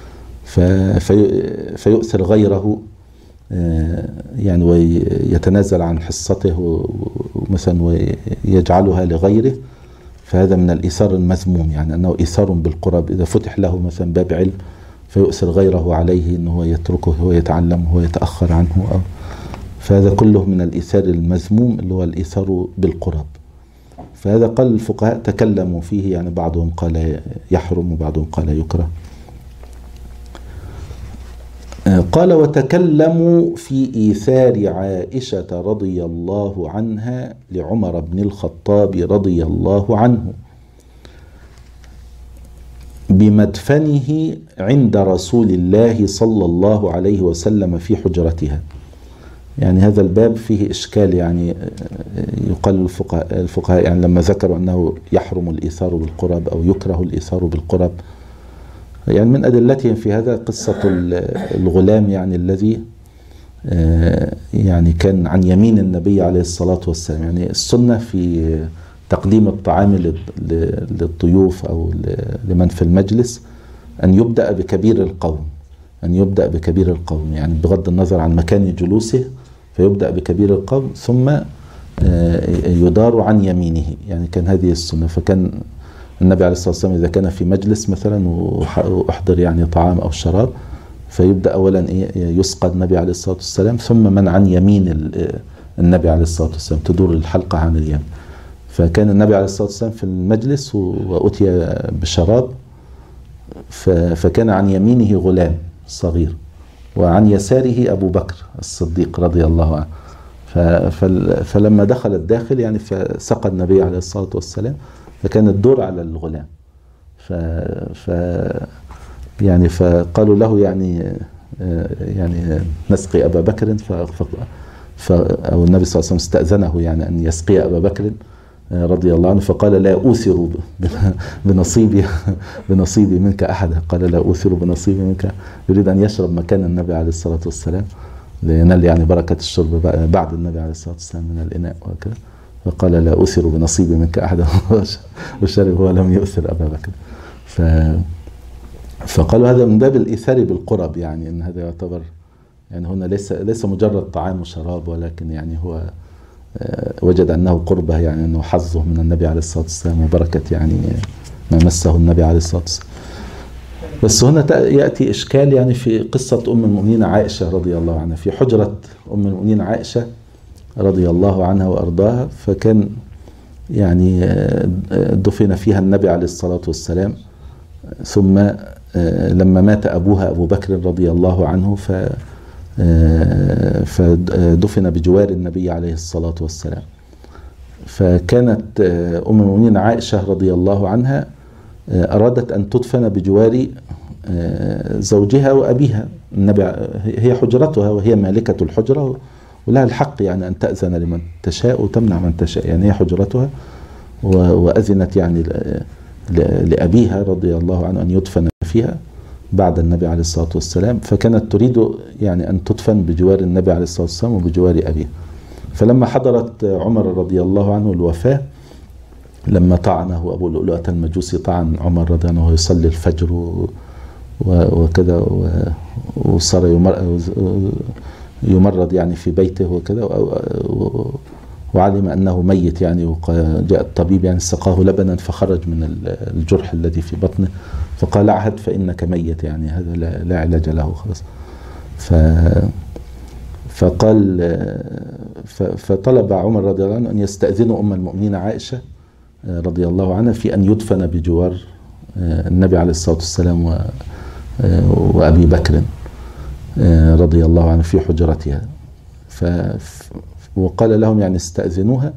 في فيؤثر غيره يعني ويتنازل عن حصته ومثلا ويجعلها لغيره، فهذا من الإيثار المذموم، يعني أنه إيثار بالقرب. إذا فتح له مثلا باب علم فيؤثر غيره عليه أنه يتركه هو يتعلم هو يتأخر عنه، أو فهذا كله من الإيثار المذموم اللي هو الإيثار بالقرب. فهذا قال الفقهاء تكلموا فيه، يعني بعضهم قال يحرم وبعضهم قال يكره. قال وتكلموا في إيثار عائشة رضي الله عنها لعمر بن الخطاب رضي الله عنه بمدفنه عند رسول الله صلى الله عليه وسلم في حجرتها. يعني هذا الباب فيه إشكال، يعني يقال الفقهاء, الفقهاء يعني لما ذكروا أنه يحرم الإيثار بالقرب أو يكره الإيثار بالقرب، يعني من أدلتهم في هذا قصة الغلام يعني الذي يعني كان عن يمين النبي عليه الصلاة والسلام. يعني السنة في تقديم الطعام للضيوف أو لمن في المجلس أن يبدأ بكبير القوم، أن يبدأ بكبير القوم يعني بغض النظر عن مكان جلوسه، فيبدأ بكبير القوم ثم يدار عن يمينه. يعني كان هذه السنة. فكان النبي عليه الصلاة والسلام إذا كان في مجلس مثلا وأحضر يعني طعام أو شراب، فيبدأ أولا يسقى النبي عليه الصلاة والسلام ثم من عن يمين النبي عليه الصلاة والسلام، تدور الحلقة عن اليمين. فكان النبي عليه الصلاة والسلام في المجلس وأتي بشراب، فكان عن يمينه غلام صغير وعن يساره أبو بكر الصديق رضي الله عنه. فلما دخل الداخل يعني فسقى النبي عليه الصلاة والسلام، فكان الدور على الغلام. ف, ف يعني فقالوا له يعني يعني نسقي أبا بكر، ف, ف أو النبي صلى الله عليه وسلم استأذنه يعني أن يسقي أبا بكر رضي الله عنه، فقال لا أوثر بنصيبي بنصيبي منك أحدا. قال لا أوثر بنصيبي منك، يريد أن يشرب مكان النبي عليه الصلاة والسلام لينال يعني بركة الشرب بعد النبي عليه الصلاة والسلام من الإناء وكذا. فقال لا أوثر بنصيبي منك أحدا وشرب ولم يؤثر أبا بكر. ف فقالوا هذا من باب الإيثار بالقرب، يعني أن هذا يعتبر يعني هنا ليس ليس مجرد طعام وشراب، ولكن يعني هو وجد أنه قربه، يعني أنه حظه من النبي عليه الصلاة والسلام وبركة يعني ما مسه النبي عليه الصلاة والسلام. بس هنا يأتي إشكال يعني في قصة أم المؤمنين عائشة رضي الله عنها، في حجرة أم المؤمنين عائشة رضي الله عنها وأرضاها. فكان يعني دفن فيها النبي عليه الصلاة والسلام، ثم لما مات أبوها أبو بكر رضي الله عنه ف فدفن بجوار النبي عليه الصلاة والسلام. فكانت أم المؤمنين عائشة رضي الله عنها أرادت أن تدفن بجوار زوجها وأبيها النبي، هي حجرتها وهي مالكة الحجرة ولها الحق يعني أن تأذن لمن تشاء وتمنع من تشاء، يعني هي حجرتها وأذنت يعني لأبيها رضي الله عنه أن يدفن فيها بعد النبي عليه الصلاة والسلام. فكانت تريد يعني أن تدفن بجوار النبي عليه الصلاة والسلام وبجوار أبيه. فلما حضرت عمر رضي الله عنه الوفاة، لما طعنه أبو لؤلؤة المجوسي طعن عمر رضي الله عنه وهو يصلي الفجر وكذا، وصار يمرض يعني في بيته وكذا، وعلم أنه ميت يعني، وجاء الطبيب يعني سقاه لبنا فخرج من الجرح الذي في بطنه، فقال اعهد فإنك ميت، يعني هذا لا علاج له خلاص. ف فقال فطلب عمر رضي الله عنه أن يستأذن أم المؤمنين عائشة رضي الله عنها في أن يدفن بجوار النبي عليه الصلاة والسلام وأبي بكر رضي الله عنه في حجرتها. ف وقال لهم يعني استأذنوها.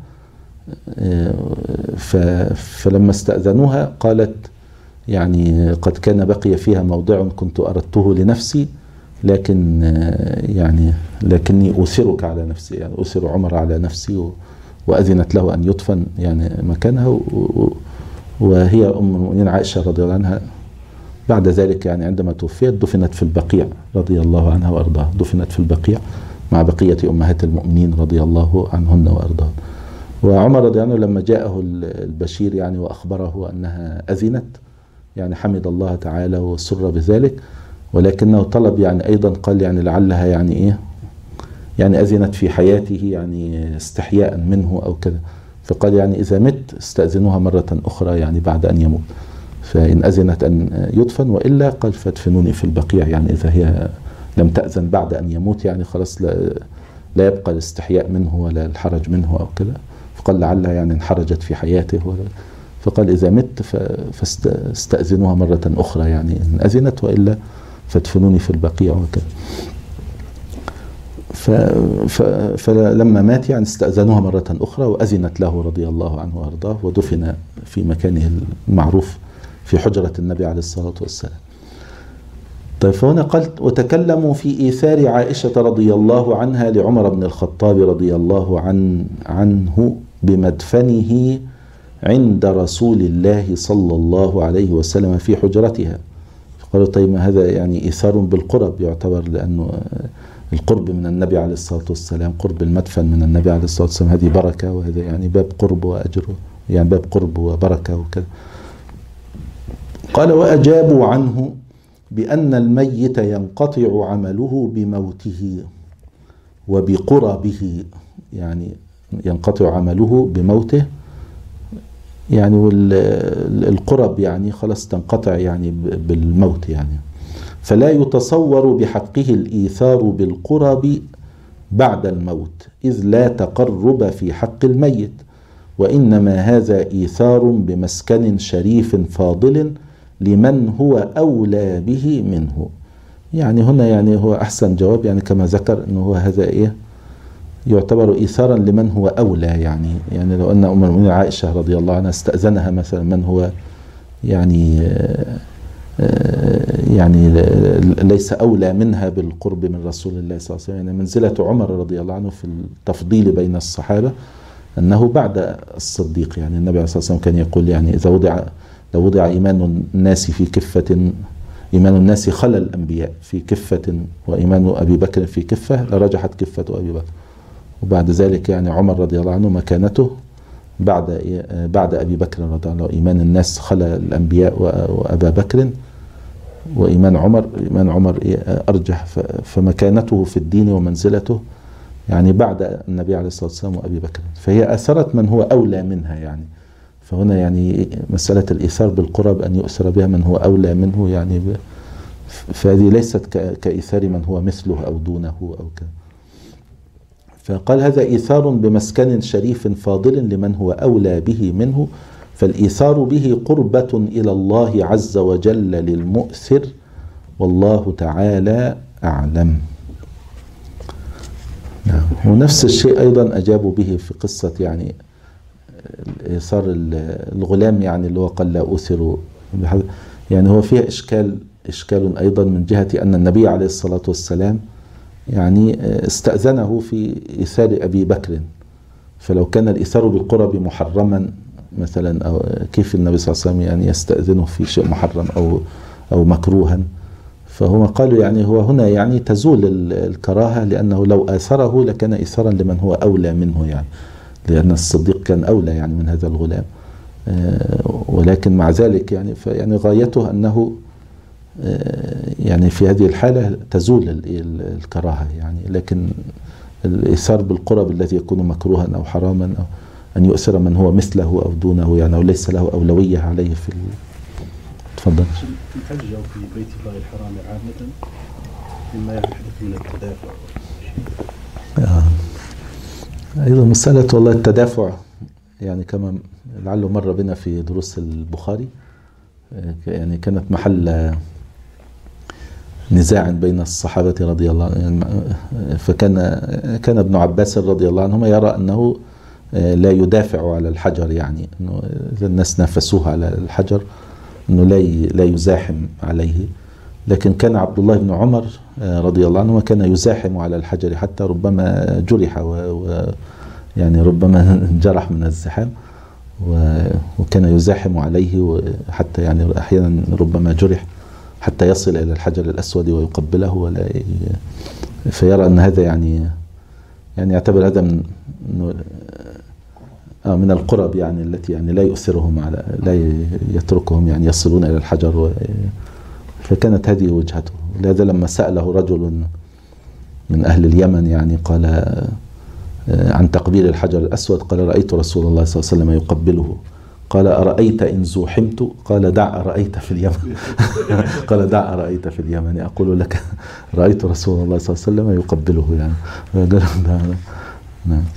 فلما استأذنوها قالت يعني قد كان بقي فيها موضع كنت أردته لنفسي، لكن يعني لكني أوثرك على نفسي، يعني أوثر عمر على نفسي وأذنت له أن يدفن يعني مكانها، وهي أم المؤمنين عائشة رضي الله عنها بعد ذلك يعني عندما توفيت دفنت في البقيع رضي الله عنها وأرضاها، دفنت في البقيع مع بقية أمهات المؤمنين رضي الله عنهن وأرضاهن. وعمر رضي الله عنه لما جاءه البشير يعني وأخبره أنها أذنت يعني حمد الله تعالى وسر بذلك، ولكنه طلب يعني أيضا قال يعني لعلها يعني إيه يعني أذنت في حياته يعني استحياء منه أو كذا، فقال يعني إذا مت استأذنوها مرة أخرى يعني بعد أن يموت، فإن أذنت أن يدفن وإلا قال فادفنوني في البقيع، يعني إذا هي لم تأذن بعد أن يموت يعني خلاص لا, لا يبقى الاستحياء منه ولا الحرج منه أو كذا، فقال لعلها يعني انحرجت في حياته، فقال إذا مت فاستأذنوها مرة أخرى يعني إن أذنت وإلا فادفنوني في البقيع وكذا. فلما مات يعني استأذنوها مرة أخرى وأذنت له رضي الله عنه وأرضاه، ودفن في مكانه المعروف في حجرة النبي عليه الصلاة والسلام. طيب فهنا قال وتكلموا في إيثار عائشة رضي الله عنها لعمر بن الخطاب رضي الله عن عنه بمدفنه عند رسول الله صلى الله عليه وسلم في حجرتها. فقالوا طيب ما هذا يعني إيثار بالقرب يعتبر، لأنه القرب من النبي عليه الصلاة والسلام، قرب المدفن من النبي عليه الصلاة والسلام هذه بركة، وهذا يعني باب قرب وأجر، يعني باب قرب وبركة وكذا. قال وأجابوا عنه بأن الميت ينقطع عمله بموته وبقربه، يعني ينقطع عمله بموته يعني والقرب يعني خلاص تنقطع يعني بالموت يعني، فلا يتصور بحقه الإيثار بالقرب بعد الموت إذ لا تقرب في حق الميت، وإنما هذا إيثار بمسكن شريف فاضل لمن هو أولى به منه. يعني هنا يعني هو أحسن جواب يعني كما ذكر أنه هو هذا إيه يعتبر إيثارا لمن هو أولى، يعني يعني لو أن أم المؤمنين عائشة رضي الله عنها استأذنها مثلا من هو يعني يعني ليس أولى منها بالقرب من رسول الله صلى الله عليه وسلم، يعني منزلة عمر رضي الله عنه في التفضيل بين الصحابة أنه بعد الصديق، يعني النبي عليه الصلاة والسلام كان يقول يعني إذا وضع لو وضع إيمان الناس في كفة، إيمان الناس خلى الأنبياء في كفة وإيمان أبي بكر في كفة لرجحت كفة أبي بكر، وبعد ذلك يعني عمر رضي الله عنه مكانته بعد بعد أبي بكر رضي الله عنه، إيمان الناس خلى الأنبياء وأبا بكر، وإيمان عمر إيمان عمر أرجح، فمكانته في الدين ومنزلته يعني بعد النبي عليه الصلاة والسلام وأبي بكر، فهي أثرت من هو أولى منها يعني. فهنا يعني مسألة الإيثار بالقرب أن يؤثر بها من هو أولى منه يعني، فهذه ليست كإيثار من هو مثله أو دونه أو كذا. فقال هذا إيثار بمسكن شريف فاضل لمن هو أولى به منه، فالإيثار به قربة إلى الله عز وجل للمؤثر، والله تعالى أعلم. ونفس الشيء أيضا أجابوا به في قصة يعني إيثار الغلام، يعني اللي هو قال لا أوثر، يعني هو فيها إشكال إشكال أيضا من جهة أن النبي عليه الصلاة والسلام يعني استأذنه في إيثار أبي بكر، فلو كان الإيثار بالقرب محرما مثلا أو كيف النبي صلى الله عليه وسلم يعني يستأذنه في شيء محرم أو أو مكروها؟ فهم قالوا يعني هو هنا يعني تزول الكراهة، لأنه لو آثره لكان إيثارا لمن هو أولى منه يعني، لأن الصديق كان أولى يعني من هذا الغلام، ولكن مع ذلك يعني فيعني غايته أنه يعني في هذه الحالة تزول الكراهة يعني، لكن الإيثار بالقرب الذي يكون مكروها أو حراما أو أن يؤثر من هو مثله أو دونه يعني، أو ليس له أولوية عليه في ال... تفضل. في الحج أو في بيت الله الحرام عامة مما يحدث من التدافع آه. أيضا مسألة والله التدافع يعني كما لعله مر بنا في دروس البخاري، يعني كانت محل نزاع بين الصحابة رضي الله عنهم، فكان كان ابن عباس رضي الله عنهما يرى أنه لا يدافع على الحجر، يعني أنه إذا الناس نافسوه على الحجر أنه لا لا يزاحم عليه، لكن كان عبد الله بن عمر رضي الله عنه كان يزاحم على الحجر حتى ربما جرح و يعني ربما انجرح من الزحام وكان يزاحم عليه، حتى يعني أحيانا ربما جرح حتى يصل إلى الحجر الأسود ويقبله ولا ي... فيرى أن هذا يعني يعني يعتبر هذا من من القرب يعني التي يعني لا يؤثرهم على لا يتركهم يعني يصلون إلى الحجر و... فكانت هذه وجهته. لهذا لما سأله رجل من أهل اليمن يعني قال عن تقبيل الحجر الأسود، قال رأيت رسول الله صلى الله عليه وسلم يقبله. قال أرأيت إن زوحمت؟ قال دع أرأيت في اليمن. قال دع أرأيت في اليمن، أقول لك رأيت رسول الله صلى الله عليه وسلم يقبله يعني. نعم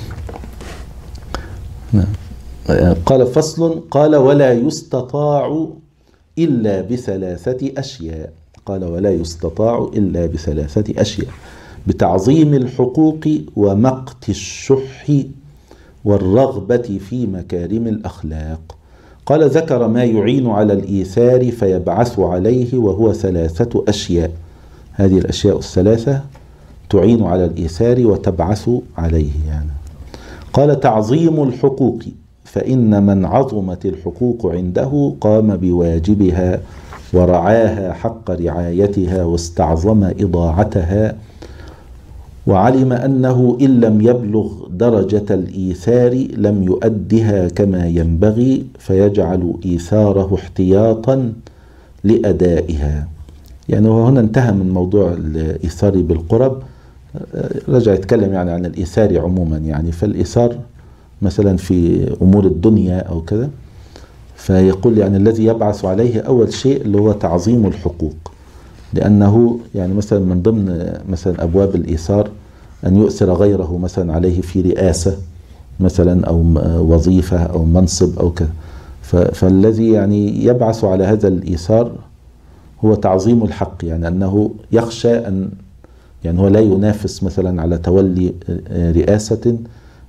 نعم. قال فصل، قال ولا يستطاع إلا بثلاثة أشياء. قال ولا يستطاع إلا بثلاثة أشياء: بتعظيم الحقوق ومقت الشح والرغبة في مكارم الأخلاق. قال ذكر ما يعين على الإيثار فيبعث عليه، وهو ثلاثة أشياء. هذه الأشياء الثلاثة تعين على الإيثار وتبعث عليه يعني. قال تعظيم الحقوق، فإن من عظمت الحقوق عنده قام بواجبها ورعاها حق رعايتها واستعظم إضاعتها، وعلم أنه إن لم يبلغ درجة الإيثار لم يؤدها كما ينبغي، فيجعل إيثاره احتياطا لأدائها. يعني هو هنا انتهى من موضوع الإيثار بالقرب، رجع يتكلم يعني عن الإيثار عموما يعني. فالإيثار مثلا في أمور الدنيا أو كذا، فيقول يعني الذي يبعث عليه أول شيء اللي هو تعظيم الحقوق، لأنه يعني مثلا من ضمن مثلا أبواب الإيثار أن يؤثر غيره مثلا عليه في رئاسة مثلا أو وظيفة أو منصب أو كذا. فالذي يعني يبعث على هذا الإيثار هو تعظيم الحق، يعني أنه يخشى أن يعني هو لا ينافس مثلا على تولي رئاسة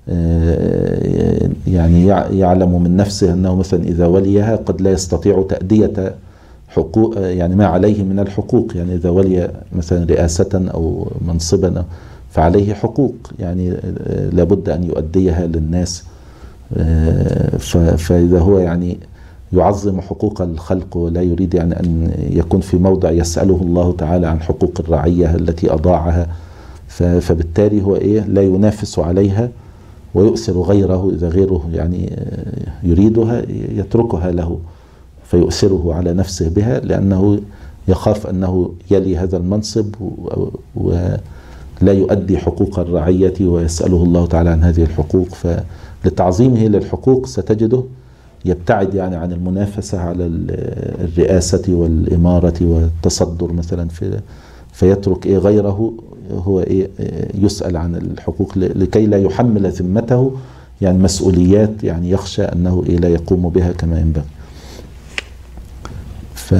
يعني يعلم من نفسه أنه مثلا إذا وليها قد لا يستطيع تأدية حقوق يعني ما عليه من الحقوق. يعني إذا ولي مثلا رئاسة أو منصبا فعليه حقوق يعني لابد أن يؤديها للناس. فإذا هو يعني يعظم حقوق الخلق ولا يريد يعني أن يكون في موضع يسأله الله تعالى عن حقوق الرعية التي أضاعها، فبالتالي هو إيه لا ينافس عليها ويؤثر غيره. إذا غيره يعني يريدها يتركها له فيؤثره على نفسه بها، لأنه يخاف أنه يلي هذا المنصب ولا يؤدي حقوق الرعية ويسأله الله تعالى عن هذه الحقوق. فلتعظيمه للحقوق ستجده يبتعد يعني عن المنافسة على الرئاسة والإمارة والتصدر مثلا، في فيترك إيه غيره هو إيه يسأل عن الحقوق لكي لا يحمل ذمته يعني مسؤوليات يعني يخشى أنه إيه لا يقوم بها كما ينبغي. ف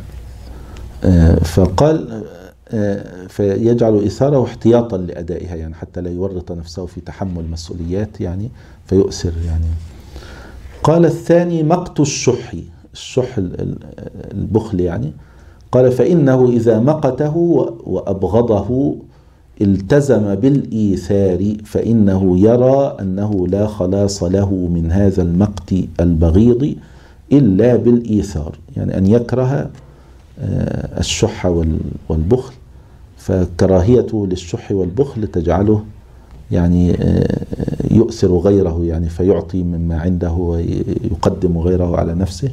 فقال فيجعل إيثاره احتياطا لأدائها، يعني حتى لا يورط نفسه في تحمل مسؤوليات يعني فيؤثر يعني. قال الثاني مقت الشح، الشح البخل يعني. قال فإنه إذا مقته وأبغضه التزم بالإيثار، فإنه يرى أنه لا خلاص له من هذا المقت البغيض إلا بالإيثار، يعني أن يكره الشح والبخل. فكراهيته للشح والبخل تجعله يعني يؤثر غيره يعني فيعطي مما عنده ويقدم غيره على نفسه.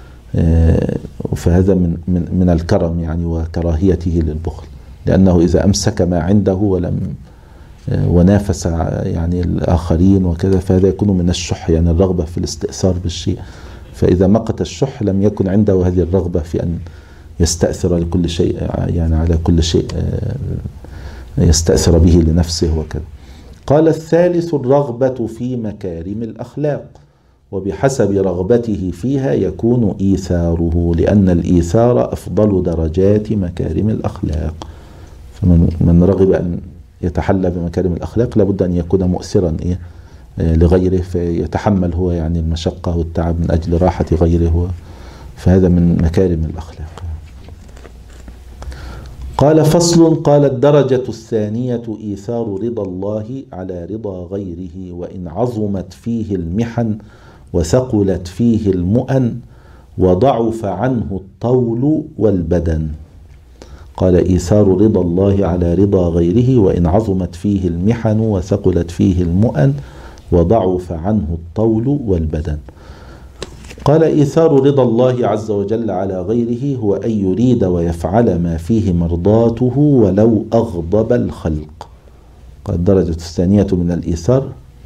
فهذا من من من الكرم يعني وكراهيته للبخل، لأنه إذا أمسك ما عنده ولم ونافس يعني الآخرين وكذا فهذا يكون من الشح، يعني الرغبة في الاستئثار بالشيء. فإذا مقت الشح لم يكن عنده هذه الرغبة في أن يستأثر لكل شيء يعني على كل شيء يستأثر به لنفسه وكذا. قال الثالث الرغبة في مكارم الأخلاق، وبحسب رغبته فيها يكون إيثاره، لأن الإيثار أفضل درجات مكارم الأخلاق. فمن من رغب أن يتحلى بمكارم الأخلاق لابد أن يكون مؤثرا إيه لغيره، فيتحمل هو يعني المشقة والتعب من أجل راحة غيره، فهذا من مكارم الأخلاق. قال فصل. قال الدرجة الثانية إيثار رضا الله على رضا غيره، وإن عظمت فيه المحن وثقلت فيه المؤن وضعف عنه الطول والبدن. قال إيثار رضا الله على رضا غيره وإن عظمت فيه المحن وثقلت فيه المؤن وضعف عنه الطول والبدن. قال إيثار رضا الله عز وجل على غيره هو أن يريد ويفعل ما فيه مرضاته ولو أغضب الخلق. قال الدرجة الثانية من الإيثار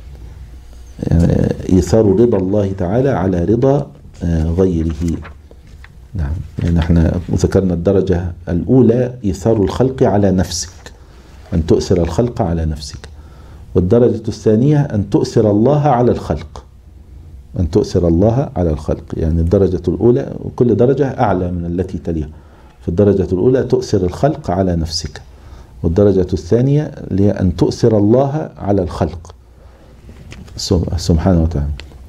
إيثار رضا الله تعالى على رضا غيره. نعم، يعني احنا ذكرنا الدرجة الأولى إيثار الخلق على نفسك، أن تؤثر الخلق على نفسك، والدرجة الثانية أن تؤثر الله على الخلق، أن تؤثر الله على الخلق. يعني الدرجة الأولى كل درجة أعلى من التي تليها. في الدرجة الأولى تؤثر الخلق على نفسك، والدرجة الثانية هي أن تؤثر الله على الخلق سبحانه وتعالى.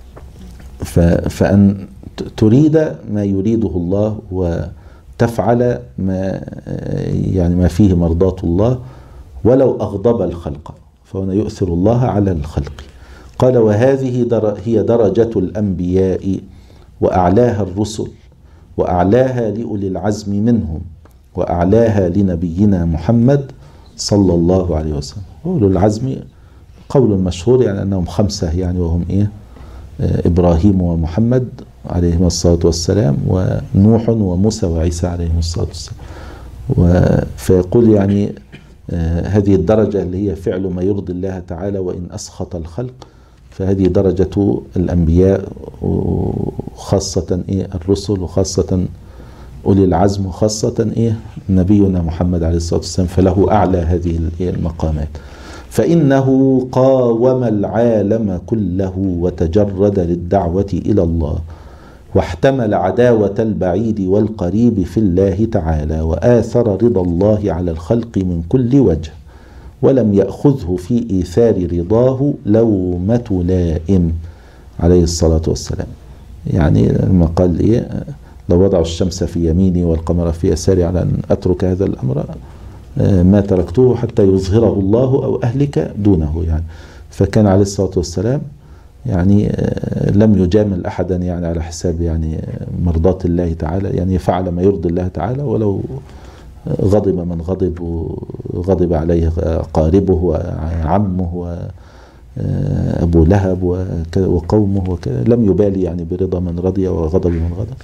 فأن تريد ما يريده الله وتفعل ما يعني ما فيه مرضاة الله ولو أغضب الخلق، فهنا يؤثر الله على الخلق. قال وهذه هي درجة الأنبياء وأعلاها الرسل وأعلاها لأولي العزم منهم وأعلاها لنبينا محمد صلى الله عليه وسلم. أولي العزم قول مشهور يعني أنهم خمسة، يعني وهم إيه؟ إبراهيم ومحمد عليهم الصلاة والسلام ونوح وموسى وعيسى عليهم الصلاة والسلام. فيقول يعني آه هذه الدرجة اللي هي فعل ما يرضي الله تعالى وإن أسخط الخلق، فهذه درجة الأنبياء وخاصة إيه الرسل وخاصة أولي العزم وخاصة إيه نبينا محمد عليه الصلاة والسلام، فله أعلى هذه المقامات. فإنه قاوم العالم كله وتجرد للدعوة إلى الله، واحتمل عداوة البعيد والقريب في الله تعالى، وآثر رضا الله على الخلق من كل وجه، ولم يأخذه في إيثار رضاه لومة لائم عليه الصلاة والسلام. يعني لما قال إيه لو وضعوا الشمس في يميني والقمر في يساري على أن أترك هذا الأمر ما تركته حتى يظهره الله أو أهلك دونه. يعني فكان عليه الصلاة والسلام يعني لم يجامل أحدا يعني على حساب يعني مرضاة الله تعالى، يعني فعل ما يرضي الله تعالى ولو غضب من غضب وغضب عليه قاربه وعمه وأبو لهب وقومه وكذا، لم يبالي يعني برضا من رضي وغضب من غضب.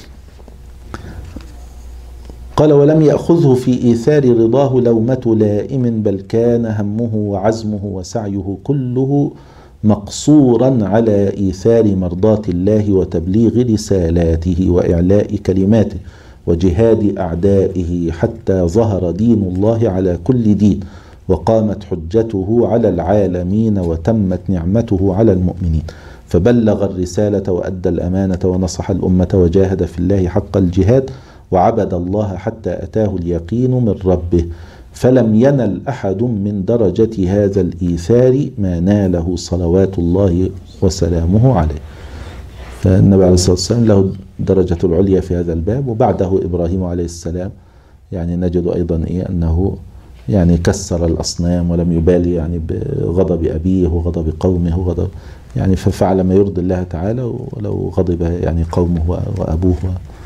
قال ولم يأخذه في إيثار رضاه لومة لائم، بل كان همه وعزمه وسعيه كله مقصورا على إيثار مرضاة الله وتبليغ رسالاته وإعلاء كلماته وجهاد أعدائه، حتى ظهر دين الله على كل دين، وقامت حجته على العالمين، وتمت نعمته على المؤمنين، فبلغ الرسالة وأدى الأمانة ونصح الأمة وجاهد في الله حق الجهاد، وعبد الله حتى أتاه اليقين من ربه، فلم ينل أحد من درجة هذا الإيثار ما ناله صلوات الله وسلامه عليه. فالنبي عليه الصلاة والسلام له درجة العليا في هذا الباب، وبعده إبراهيم عليه السلام يعني نجد أيضا إيه أنه يعني كسر الأصنام ولم يبالي يعني بغضب أبيه وغضب قومه وغضب يعني ففعل ما يرضي الله تعالى ولو غضب يعني قومه وأبوه.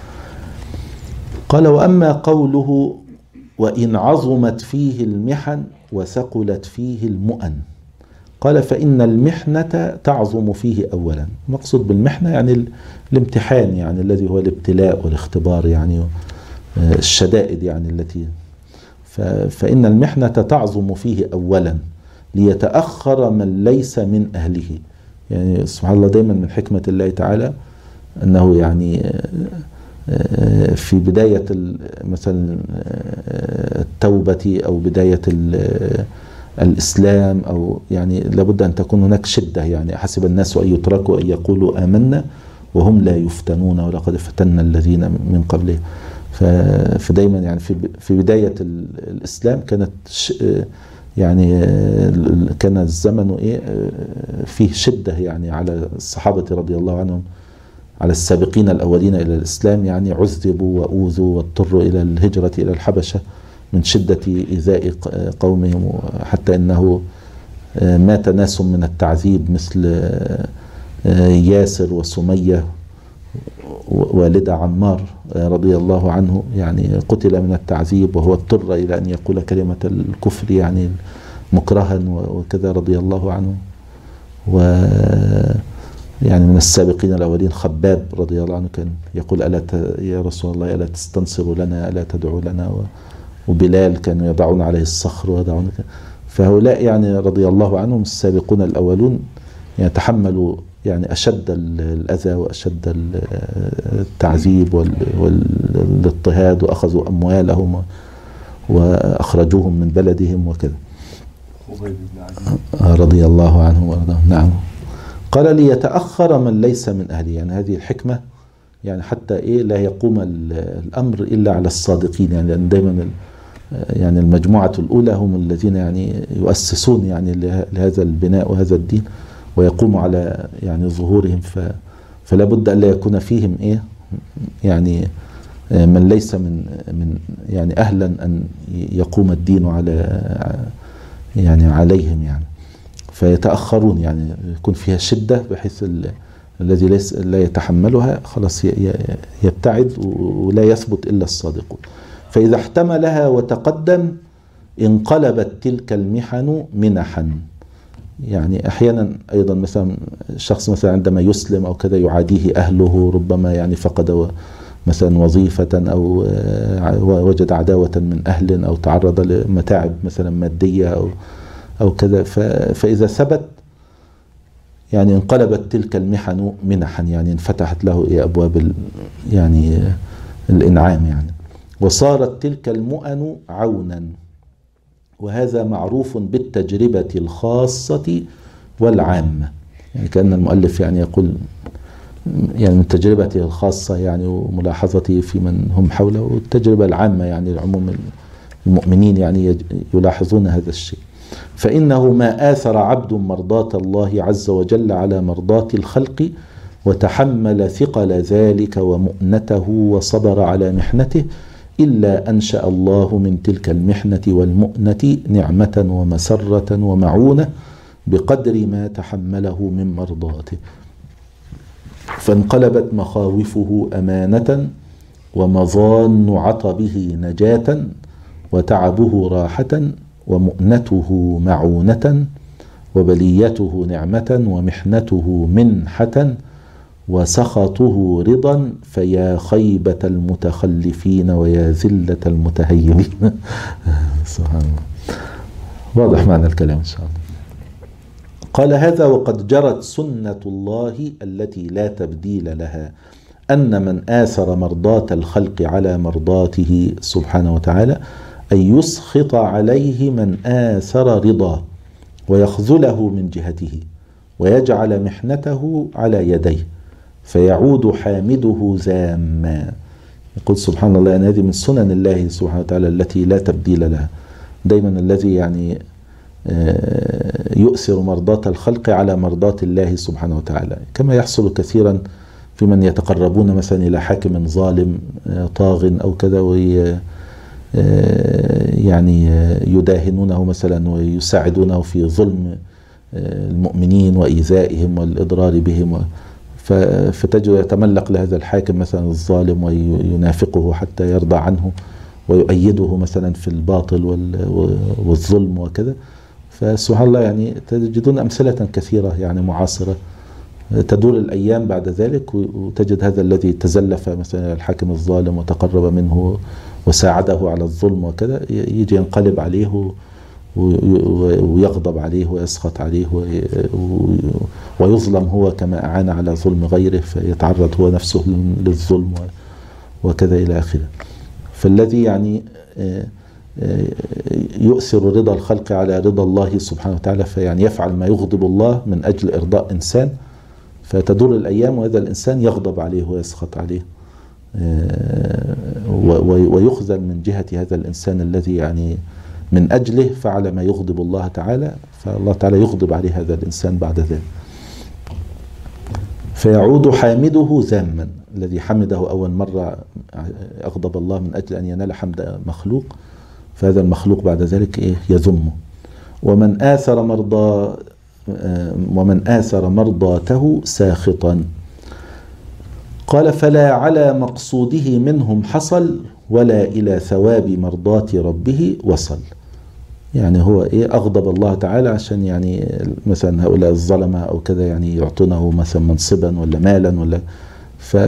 قال وأما قوله وإن عظمت فيه المحن وثقلت فيه المؤن، قال فإن المحنة تعظم فيه أولا. مقصود بالمحنة يعني الامتحان يعني الذي هو الابتلاء والاختبار يعني الشدائد يعني التي فإن المحنة تعظم فيه أولا ليتأخر من ليس من أهله. يعني سبحان الله دايما من حكمة الله تعالى أنه يعني في بداية مثلا التوبة أو بداية الإسلام أو يعني لابد أن تكون هناك شدة. يعني حسب الناس أن يتركوا أن يقولوا آمنا وهم لا يفتنون ولقد فتنا الذين من قبلهم. فدايما يعني في في بداية الإسلام كانت يعني كان الزمن إيه فيه شدة يعني على الصحابة رضي الله عنهم، على السابقين الأولين إلى الإسلام، يعني عذبوا وأوذوا واضطروا إلى الهجرة إلى الحبشة من شدة إيذاء قومهم، حتى إنه مات ناس من التعذيب مثل ياسر وسمية والدة عمار رضي الله عنه، يعني قتل من التعذيب وهو اضطر إلى أن يقول كلمة الكفر يعني مكرها وكذا رضي الله عنه. و يعني من السابقين الأولين خباب رضي الله عنه كان يقول ألا يا رسول الله ألا تستنصر لنا ألا تدعو لنا، وبلال كانوا يضعون عليه الصخر ويضعون. فهؤلاء يعني رضي الله عنهم السابقون الأولون يعني تحملوا يعني أشد الأذى وأشد التعذيب والاضطهاد، وأخذوا أموالهم وأخرجوهم من بلدهم وكذا رضي الله عنه وارضاه. نعم. قال ليتأخر من ليس من أهله، يعني هذه الحكمة يعني حتى إيه لا يقوم الأمر إلا على الصادقين، يعني لأن دائما يعني المجموعة الأولى هم الذين يعني يؤسسون يعني لهذا البناء وهذا الدين ويقوموا على يعني ظهورهم، ف فلا بد أن لا يكون فيهم إيه يعني من ليس من من يعني أهلا أن يقوم الدين على يعني عليهم يعني، فيتأخرون يعني يكون فيها شدة بحيث الذي ليس لا يتحملها خلاص يبتعد ولا يثبت إلا الصادقون. فإذا احتملها وتقدم انقلبت تلك المحن منحا. يعني أحيانا أيضا مثلا الشخص مثلا عندما يسلم أو كذا يعاديه أهله، ربما يعني فقد مثلا وظيفة أو وجد عداوة من أهل أو تعرض لمتاعب مثلا مادية أو أو كذا، فإذا ثبت يعني انقلبت تلك المحن منحا، يعني انفتحت له أبواب يعني الإنعام يعني، وصارت تلك المؤن عونا. وهذا معروف بالتجربة الخاصة والعامة، يعني كأن المؤلف يعني يقول يعني من تجربته الخاصة يعني وملاحظته في من هم حوله، والتجربة العامة يعني العموم المؤمنين يعني يلاحظون هذا الشيء. فإنه ما آثر عبد مرضاة الله عز وجل على مرضاة الخلق وتحمل ثقل ذلك ومؤنته وصبر على محنته إلا أنشأ الله من تلك المحنة والمؤنة نعمة ومسرة ومعونة بقدر ما تحمله من مرضاته، فانقلبت مخاوفه أمانة ومظان عطبه نجاة وتعبه راحة ومؤنته معونة وبليته نعمة ومحنته منحة وسخطه رضا، فيا خيبة المتخلفين ويا ذلة المتهيبين. سبحان الله. واضح معنى الكلام إن شاء الله. قال هذا وقد جرت سنة الله التي لا تبديل لها، أن من آثر مرضاة الخلق على مرضاته سبحانه وتعالى أن يسخط عليه من آثر رضاه ويخذله من جهته ويجعل محنته على يديه فيعود حامده ذاما. يقول سبحان الله أن هذه من سنن الله سبحانه وتعالى التي لا تبديل لها. دايما الذي يعني يؤثر مرضاة الخلق على مرضاة الله سبحانه وتعالى، كما يحصل كثيرا في من يتقربون مثلا إلى حاكم ظالم طاغ أو كذا وي يعني يداهنونه مثلا ويساعدونه في ظلم المؤمنين وإيذائهم والإضرار بهم، فتجد يتملق لهذا الحاكم مثلا الظالم وينافقه حتى يرضى عنه ويؤيده مثلا في الباطل والظلم وكذا. فسبحان الله يعني تجدون أمثلة كثيرة يعني معاصرة تدور الأيام بعد ذلك، وتجد هذا الذي تزلف مثلا الحاكم الظالم وتقرب منه وساعده على الظلم وكذا يجي ينقلب عليه ويغضب عليه ويسخط عليه ويظلم هو كما أعان على ظلم غيره فيتعرض هو نفسه للظلم وكذا إلى آخره. فالذي يعني يؤثر رضا الخلق على رضا الله سبحانه وتعالى فيعني يفعل ما يغضب الله من أجل إرضاء إنسان، فتدور الأيام وهذا الإنسان يغضب عليه ويسخط عليه ويخذل من جهة هذا الإنسان الذي يعني من أجله فعل ما يغضب الله تعالى، فالله تعالى يغضب عليه هذا الإنسان بعد ذلك. فيعود حامده ذاما، الذي حمده أول مرة أغضب الله من أجل أن ينال حمد مخلوق، فهذا المخلوق بعد ذلك إيه يذمه. ومن آثر مرضى ومن آثر مرضاته ساخطا. قال فلا على مقصوده منهم حصل ولا إلى ثواب مرضاة ربه وصل. يعني هو إيه أغضب الله تعالى عشان يعني مثلا هؤلاء الظلمة أو كذا يعني يعطونه مثلا منصبا ولا مالا ولا ف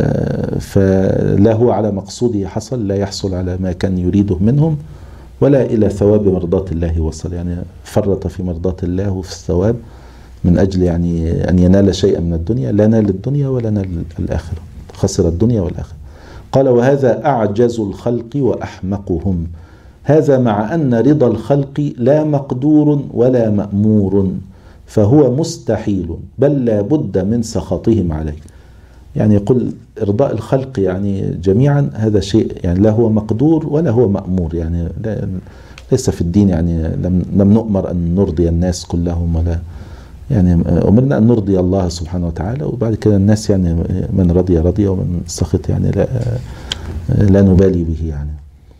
فلا هو على مقصوده حصل، لا يحصل على ما كان يريده منهم، ولا إلى ثواب مرضاة الله وصل. يعني فرط في مرضاة الله وفي الثواب من أجل يعني أن ينال شيئا من الدنيا، لا نال الدنيا ولا نال الآخرة، خسر الدنيا والآخرة. قال وهذا أعجز الخلق وأحمقهم، هذا مع أن رضا الخلق لا مقدور ولا مأمور، فهو مستحيل بل لا بد من سخطهم عليه. يعني يقول إرضاء الخلق يعني جميعا هذا شيء يعني لا هو مقدور ولا هو مأمور، يعني ليس في الدين يعني لم, لم نؤمر أن نرضي الناس كلهم، ولا يعني أمرنا أن نرضي الله سبحانه وتعالى، وبعد كده الناس يعني من رضي رضي ومن سخط يعني لا, لا نبالي به يعني.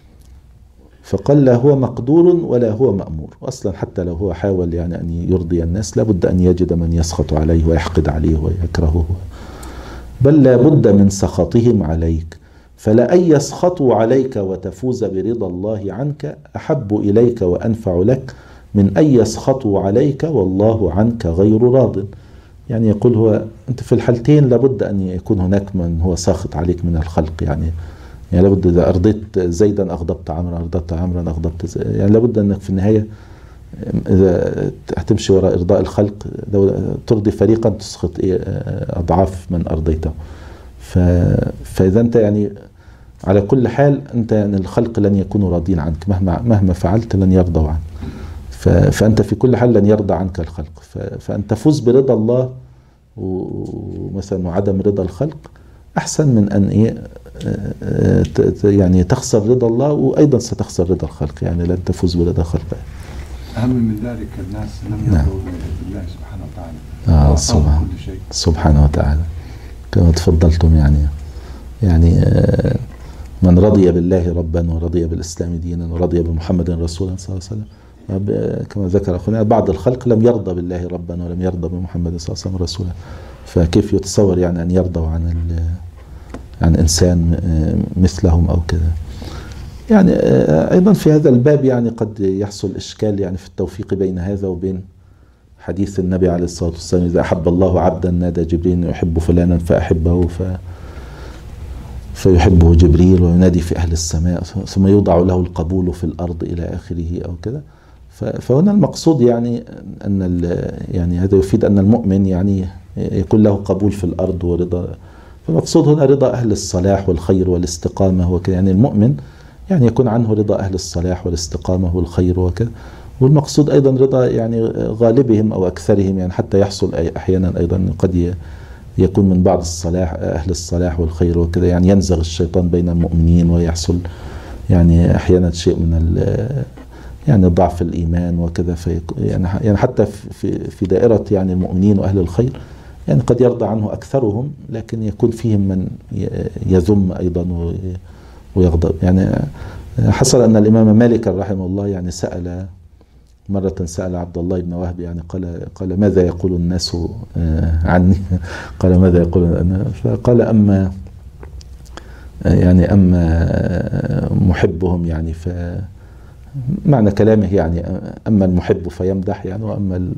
فقال لا هو مقدور ولا هو مأمور، أصلا حتى لو هو حاول يعني أن يرضي الناس لابد أن يجد من يسخط عليه ويحقد عليه ويكرهه، بل لا بد من سخطهم عليك، فلأن يسخطوا عليك وتفوز برضا الله عنك أحب إليك وأنفع لك من أن يسخطوا عليك والله عنك غير راض. يعني يقول هو أنت في الحالتين لابد أن يكون هناك من هو ساخط عليك من الخلق، يعني يعني لابد إذا أرضيت زيدا أغضبت عمرا، أرضيت عمرا أغضبت زيدا، يعني لابد أنك في النهاية إذا هتمشي وراء إرضاء الخلق ترضي فريقا تسخط أضعاف من أرضيته. فإذا أنت يعني على كل حال أنت يعني الخلق لن يكونوا راضين عنك، مهما مهما فعلت لن يرضوا عنك، فأنت في كل حال لن يرضى عنك الخلق. فأن تفوز برضا الله ومثلا وعدم رضا الخلق أحسن من أن إيه يعني تخسر رضا الله وأيضا ستخسر رضا الخلق، يعني لن تفوز برضا الخلق. أهم من ذلك الناس لم نعم. يرضوا بالله سبحانه وتعالى. آه سبحانه كل شيء. سبحانه وتعالى كما تفضلتم، يعني يعني من رضي بالله ربا ورضي بالإسلام دينا ورضي بمحمد رسولا صلى الله عليه وسلم، كما ذكر أخونا بعض الخلق لم يرضى بالله ربا ولم يرضى بمحمد صلى الله عليه وسلم رسولا، فكيف يتصور يعني أن يرضوا عن عن إنسان مثلهم أو كذا. يعني أيضا في هذا الباب يعني قد يحصل إشكال يعني في التوفيق بين هذا وبين حديث النبي عليه الصلاة والسلام إذا أحب الله عبدا نادى جبريل يحب فلانا فأحبه ف فيحبه جبريل وينادي في أهل السماء ثم يوضع له القبول في الأرض إلى آخره أو كذا. فهنا المقصود يعني أن يعني هذا يفيد أن المؤمن يعني يكون له قبول في الأرض ورضا. فالمقصود هنا رضا أهل الصلاح والخير والاستقامة وكذا، يعني المؤمن يعني يكون عنه رضا أهل الصلاح والاستقامة والخير وكذا، والمقصود أيضا رضا يعني غالبهم أو أكثرهم، يعني حتى يحصل أحيانا أيضا قد يكون من بعض الصلاح أهل الصلاح والخير وكذا يعني ينزغ الشيطان بين المؤمنين ويحصل يعني أحيانا شيء من يعني ضعف الإيمان وكذا، في يعني يعني حتى في في دائرة يعني المؤمنين وأهل الخير يعني قد يرضى عنه أكثرهم، لكن يكون فيهم من يذم أيضا ويغضب. يعني حصل أن الإمام مالك رحمه الله يعني سأل مرة سأل عبد الله بن وهب يعني قال قال ماذا يقول الناس عني؟ قال ماذا يقول أنا؟ فقال أما يعني أما محبهم يعني ف معنى كلامه يعني أما المحب فيمدح يعني وأما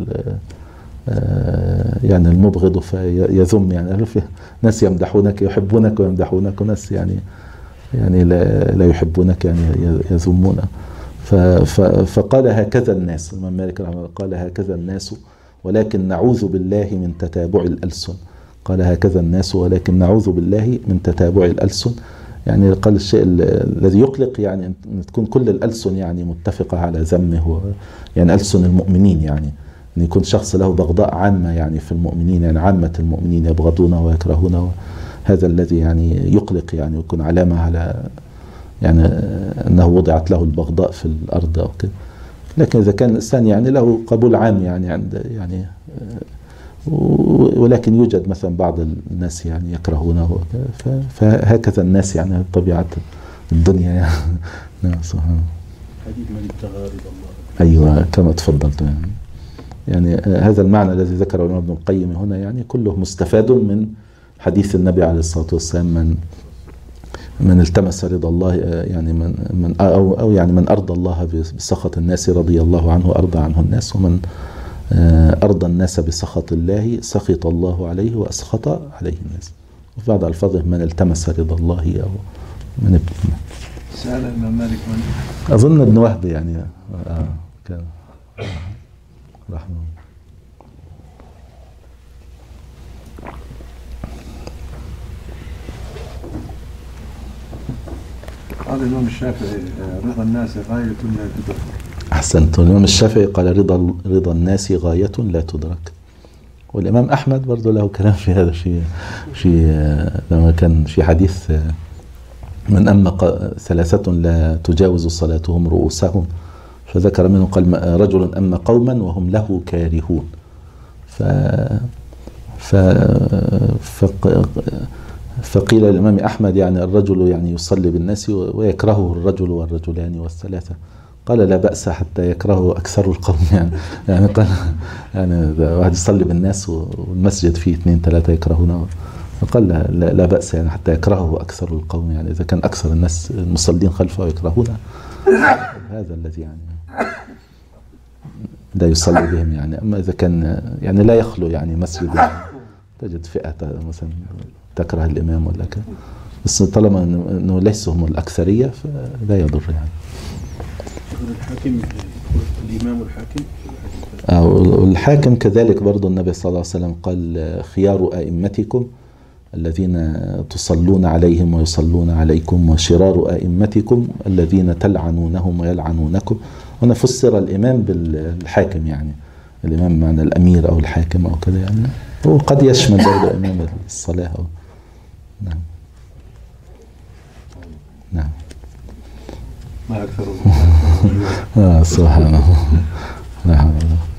يعني المبغض فيذم، يعني ناس يمدحونك يحبونك ويمدحونك وناس يعني يعني لا, لا يحبونك يعني يذمونك. فقال هكذا الناس، الإمام مالك رحمه الله قال هكذا الناس ولكن نعوذ بالله من تتابع الألسن. قال هكذا الناس ولكن نعوذ بالله من تتابع الألسن، يعني قال الشيء الذي يقلق يعني أن تكون كل الألسن يعني متفقة على ذمه، يعني ألسن المؤمنين، يعني أن يكون شخص له بغضاء عامة يعني في المؤمنين، يعني عامة المؤمنين يبغضونه ويكرهونه، هذا الذي يعني يقلق، يعني يكون علامة على يعني أنه وضعت له البغضاء في الأرض أو كده. لكن إذا كان الإنسان يعني له قبول عام يعني عند يعني ولكن يوجد مثلا بعض الناس يعني يكرهونه، فهكذا الناس يعني طبيعة الدنيا يعني. نعم سبحان حديث من ابتغى رضا الله. أيوة كما تفضلت يعني. يعني هذا المعنى الذي ذكره الإمام ابن القيم هنا يعني كله مستفاد من حديث النبي عليه الصلاة والسلام من من التمس رضا الله يعني من من أو أو يعني من أرضى الله بسخط الناس رضي الله عنه وأرضى عنه الناس، ومن أرضى الناس بسخط الله سخط الله عليه وأسخط عليه الناس. وفي بعض ألفاظه من التمس رضا الله أو من سأل الإمام مالك من أظن ابن وهب يعني آه كان رحمه الله. قال الإمام الشافعي رضا الناس غاية لا تدرك. أحسنت. الإمام الشافعي قال رضا رضا الناس غاية لا تدرك. والإمام أحمد برضه له كلام في هذا في في لما كان في حديث من أما ثلاثة لا تجاوز صلاتهم رؤوسهم، فذكر منه قال رجل أما قوما وهم له كارهون. ف ف فقيل للإمام أحمد يعني الرجل يعني يصلي بالناس ويكرهه الرجل والرجلان والثلاثة، قال لا بأس حتى يكرهه أكثر القوم يعني يعني قال يعني واحد يصلي بالناس والمسجد فيه اثنين ثلاثة يكرهونه، فقال لا, لا, لا بأس يعني حتى يكرهه أكثر القوم، يعني إذا كان أكثر الناس المصلين خلفه يكرهونه هذا الذي يعني لا يصلي بهم يعني. أما إذا كان يعني لا يخلو يعني مسجد يعني تجد فئة مثلا تكره الإمام ولا كذا، بس طالما أنه ليسوا هم الأكثرية فلا يضر يعني. الحاكم الإمام والحاكم آه والحاكم كذلك برضو النبي صلى الله عليه وسلم قال خيار أئمتكم الذين تصلون عليهم ويصلون عليكم، وشرار أئمتكم الذين تلعنونهم ويلعنونكم. هنا فسر الإمام بالحاكم يعني الإمام معنى الأمير أو الحاكم أو كذا يعني، وقد يشمل برضو إمام الصلاة أو نعم نعم ما أكثر آه سبحان الله. نعم.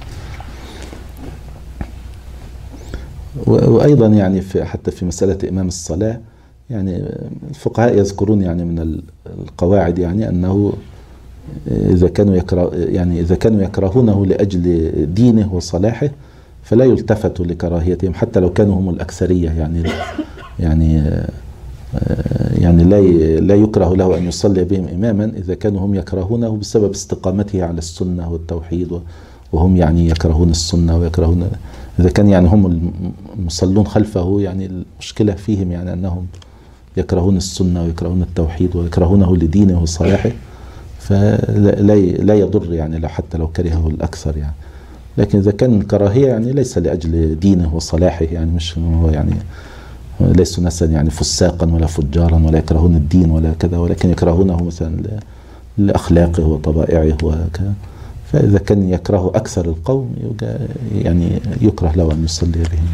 وأيضا يعني في حتى في مسألة إمام الصلاة يعني الفقهاء يذكرون يعني من القواعد يعني أنه إذا كانوا يكره يعني إذا كانوا يكرهونه لأجل دينه وصلاحه فلا يلتفت لكراهيتهم حتى لو كانوا هم الأكثرية يعني يعني يعني لا لا يكره له أن يصلي بهم إماما إذا كانوا هم يكرهونه بسبب استقامته على السنة والتوحيد، وهم يعني يكرهون السنة ويكرهون. إذا كان يعني هم المصلون خلفه يعني المشكلة فيهم يعني أنهم يكرهون السنة ويكرهون التوحيد ويكرهونه لدينه وصلاحه، فلا لا يضر يعني لو حتى لو كرهه الأكثر يعني. لكن إذا كان الكراهية يعني ليس لأجل دينه وصلاحه يعني مش هو يعني ليسوا ناسا يعني فساقا ولا فجارا ولا يكرهون الدين ولا كذا، ولكن يكرهونه مثلا لأخلاقه وطبائعه وكذا. فإذا كان يكره أكثر القوم يعني يكره له أن يصلي بهم.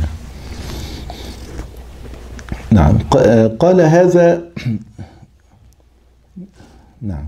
نعم. قال هذا نعم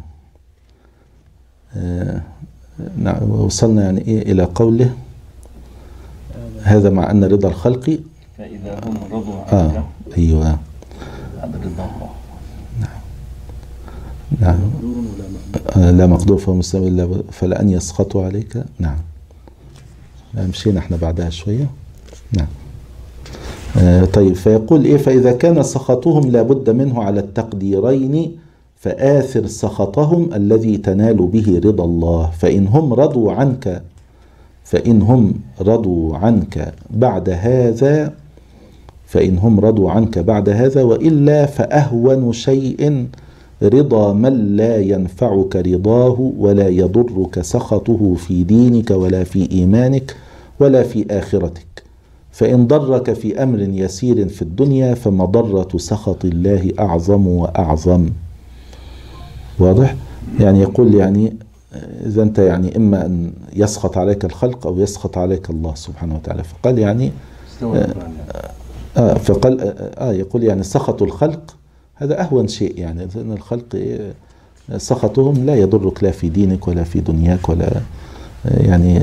نعم وصلنا يعني إيه إلى قوله هذا مع أن رضا الخلق فإذا هم رضوا عنك آه أيوة هذا رضا الله. نعم نعم آه لا مقدور فهو مسلم إلا فلأن يسخطوا عليك. نعم مشينا احنا بعدها شوية. نعم آه طيب فيقول إيه فإذا كان سخطهم لابد منه على التقديرين فآثر سخطهم الذي تنال به رضا الله، فإن هم رضوا عنك فإن هم رضوا عنك بعد هذا فإن هم رضوا عنك بعد هذا وإلا فأهون شيء رضا من لا ينفعك رضاه ولا يضرك سخطه في دينك ولا في إيمانك ولا في آخرتك، فإن ضرك في أمر يسير في الدنيا فمضرة سخط الله أعظم وأعظم. واضح؟ يعني يقول يعني إذا أنت يعني إما أن يسخط عليك الخلق أو يسخط عليك الله سبحانه وتعالى، فقال يعني آه فقال آه يقول يعني سخط الخلق هذا أهون شيء، يعني لأن الخلق سخطهم لا يضرك لا في دينك ولا في دنياك ولا يعني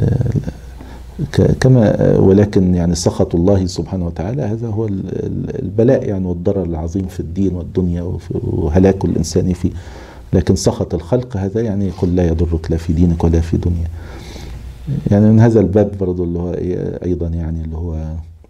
كما ولكن يعني سخط الله سبحانه وتعالى هذا هو البلاء يعني والضرر العظيم في الدين والدنيا وهلاك الإنسان فيه. لكن سخط الخلق هذا يعني يقول لا يضرك لا في دينك ولا في دنيا. يعني من هذا الباب برضو اللي هو أيضا يعني اللي هو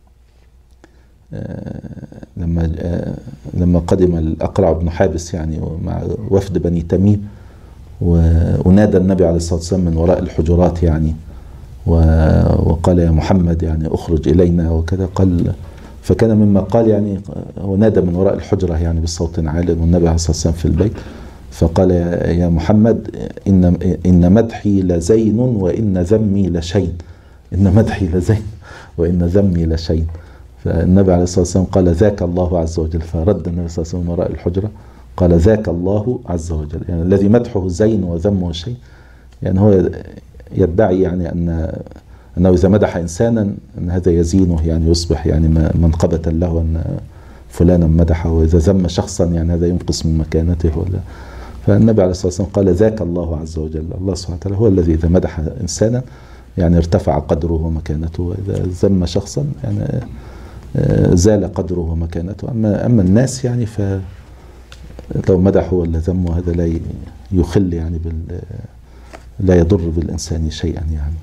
لما لما قدم الأقرع بن حابس يعني مع وفد بني تميم، ونادى النبي عليه الصلاة والسلام من وراء الحجرات يعني وقال يا محمد يعني اخرج إلينا وكذا. قال فكان مما قال يعني هو نادى من وراء الحجرة يعني بصوت عال والنبي عليه الصلاة والسلام في البيت، فقال يا محمد إن إن مدحي لزين وإن ذمي لشين، إن مدحي لزين وإن ذمي لشين. فالنبي عليه الصلاة والسلام قال ذاك الله عز وجل، فرد النبي صلى الله عليه وسلم من وراء الحجرة قال ذاك الله عز وجل، يعني الذي مدحه زين وذمه شيء. يعني هو يدعي يعني أن أنه إذا مدح إنسانا أن هذا يزينه، يعني يصبح يعني منقبة له أن فلانا مدحه، وإذا ذم شخصا يعني هذا ينقص من مكانته ولا. فالنبي عليه الصلاة والسلام قال ذاك الله عز وجل، الله سبحانه وتعالى هو الذي إذا مدح إنسانا يعني ارتفع قدره ومكانته، وإذا ذم شخصا يعني زال قدره ومكانته. أما أما الناس يعني فلو مدحوا ولا ذموا هذا لا يخل يعني بال لا يضر بالإنسان شيئا يعني.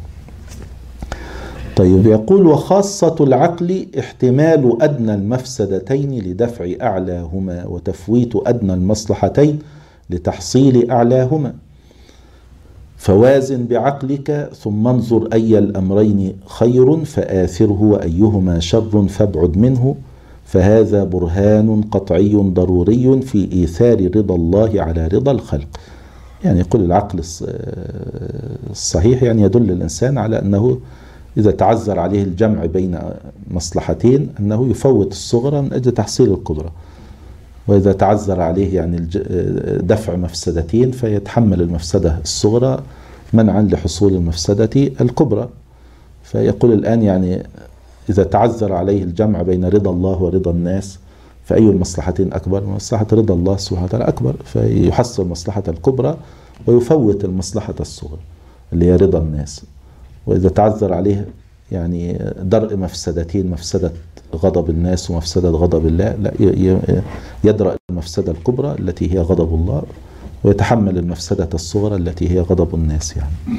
طيب يقول وخاصة العقل احتمال أدنى المفسدتين لدفع أعلاهما وتفويت أدنى المصلحتين لتحصيل أعلاهما، فوازن بعقلك ثم انظر أي الأمرين خير فآثره وأيهما شر فابعد منه، فهذا برهان قطعي ضروري في إيثار رضا الله على رضا الخلق. يعني يقول العقل الصحيح يعني يدل الإنسان على أنه إذا تعذر عليه الجمع بين مصلحتين أنه يفوت الصغرى من أجل تحصيل الكبرى، وإذا تعذر عليه يعني دفع مفسدتين فيتحمل المفسدة الصغرى منعا لحصول المفسدة الكبرى. فيقول الآن يعني إذا تعذر عليه الجمع بين رضا الله ورضا الناس فأي المصلحتين أكبر؟ مصلحة رضا الله سبحانه وتعالى أكبر، فيحصل مصلحة الكبرى ويفوت المصلحة الصغرى اللي هي رضا الناس. وإذا تعذر عليه يعني درء مفسدتين، مفسدة غضب الناس ومفسدة غضب الله، لا يدرأ المفسدة الكبرى التي هي غضب الله ويتحمل المفسدة الصغرى التي هي غضب الناس يعني.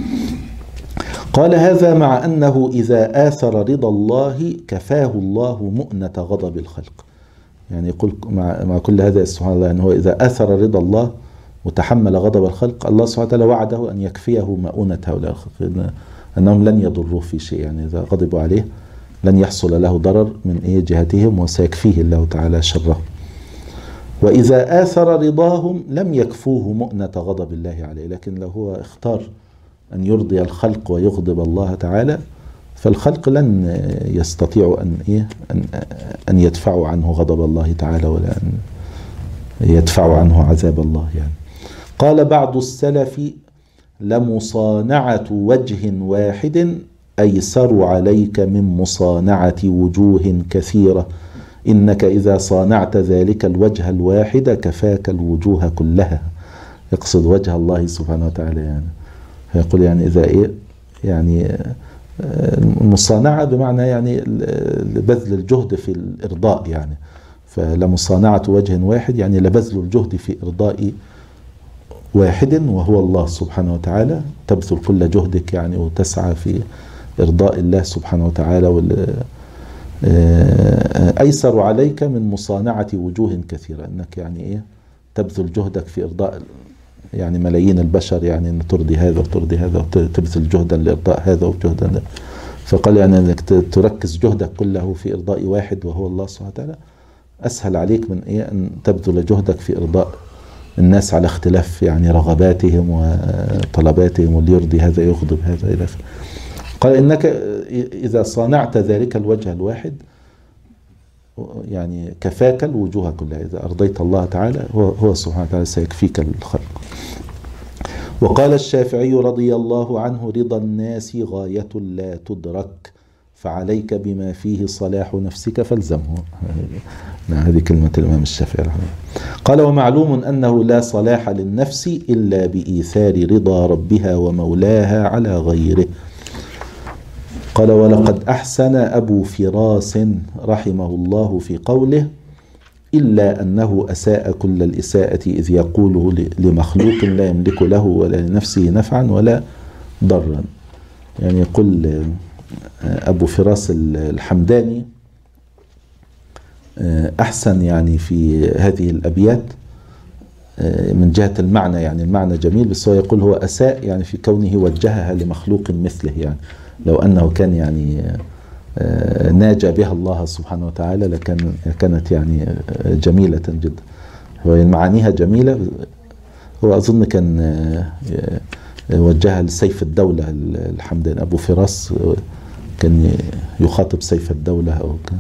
قال هذا مع أنه إذا آثر رضا الله كفاه الله مؤنة غضب الخلق. يعني يقول مع, مع كل هذا سبحان الله أنه إذا آثر رضا الله وتحمل غضب الخلق الله سبحانه وتعالى وعده أن يكفيه مؤونة هؤلاء الخلق، أنهم لن يضروه في شيء، يعني إذا غضبوا عليه لن يحصل له ضرر من إيه جهتهم وسيكفيه الله تعالى شره. وإذا آثر رضاهم لم يكفوه مؤنة غضب الله عليه، لكن لو هو اختار أن يرضي الخلق ويغضب الله تعالى فالخلق لن يستطيعوا أن إيه أن أن يدفعوا عنه غضب الله تعالى ولا أن يدفعوا عنه عذاب الله يعني. قال بعض السلف لمصانعة وجه واحد أيسر عليك من مصانعة وجوه كثيرة، إنك إذا صانعت ذلك الوجه الواحد كفاك الوجوه كلها. يقصد وجه الله سبحانه وتعالى يعني. فيقول يعني إذا إيه يعني المصانعة بمعنى يعني بذل الجهد في الإرضاء يعني. فلمصانعة وجه واحد يعني لبذل الجهد في إرضاء واحد وهو الله سبحانه وتعالى، تبذل كل جهدك يعني وتسعى في إرضاء الله سبحانه وتعالى. أيسر عليك من مصانعة وجوه كثيرة، أنك يعني إيه تبذل جهدك في إرضاء يعني ملايين البشر، يعني أن ترضي هذا وترضي هذا وتبذل جهدا لإرضاء هذا وجهدا. فقال يعني أنك تركز جهدك كله في إرضاء واحد وهو الله سبحانه وتعالى أسهل عليك من إيه أن تبذل جهدك في إرضاء الناس على اختلاف يعني رغباتهم وطلباتهم، واللي يرضي هذا يغضب هذا إلى آخره. قال إنك إذا صانعت ذلك الوجه الواحد يعني كفاك الوجوه كلها، إذا أرضيت الله تعالى هو, هو سبحانه وتعالى سيكفيك الخلق. وقال الشافعي رضي الله عنه رضا الناس غاية لا تدرك، فعليك بما فيه صلاح نفسك فالزمه. هذه كلمة الإمام الشافعي. قال ومعلوم أنه لا صلاح للنفس إلا بإيثار رضا ربها ومولاها على غيره. قال ولقد أحسن أبو فراس رحمه الله في قوله إلا أنه أساء كل الإساءة إذ يقوله لمخلوق لا يملك له ولا لنفسه نفعا ولا ضرا. يعني يقول أبو فراس الحمداني أحسن يعني في هذه الأبيات من جهة المعنى، يعني المعنى جميل، بس هو يقول هو أساء يعني في كونه وجهها لمخلوق مثله. يعني لو أنه كان يعني ناجى بها الله سبحانه وتعالى لكان كانت يعني جميلة جدا. هو معانيها جميلة. هو أظن كان وجهها لسيف الدولة الحمداني. أبو فراس كان يخاطب سيف الدولة أو كان.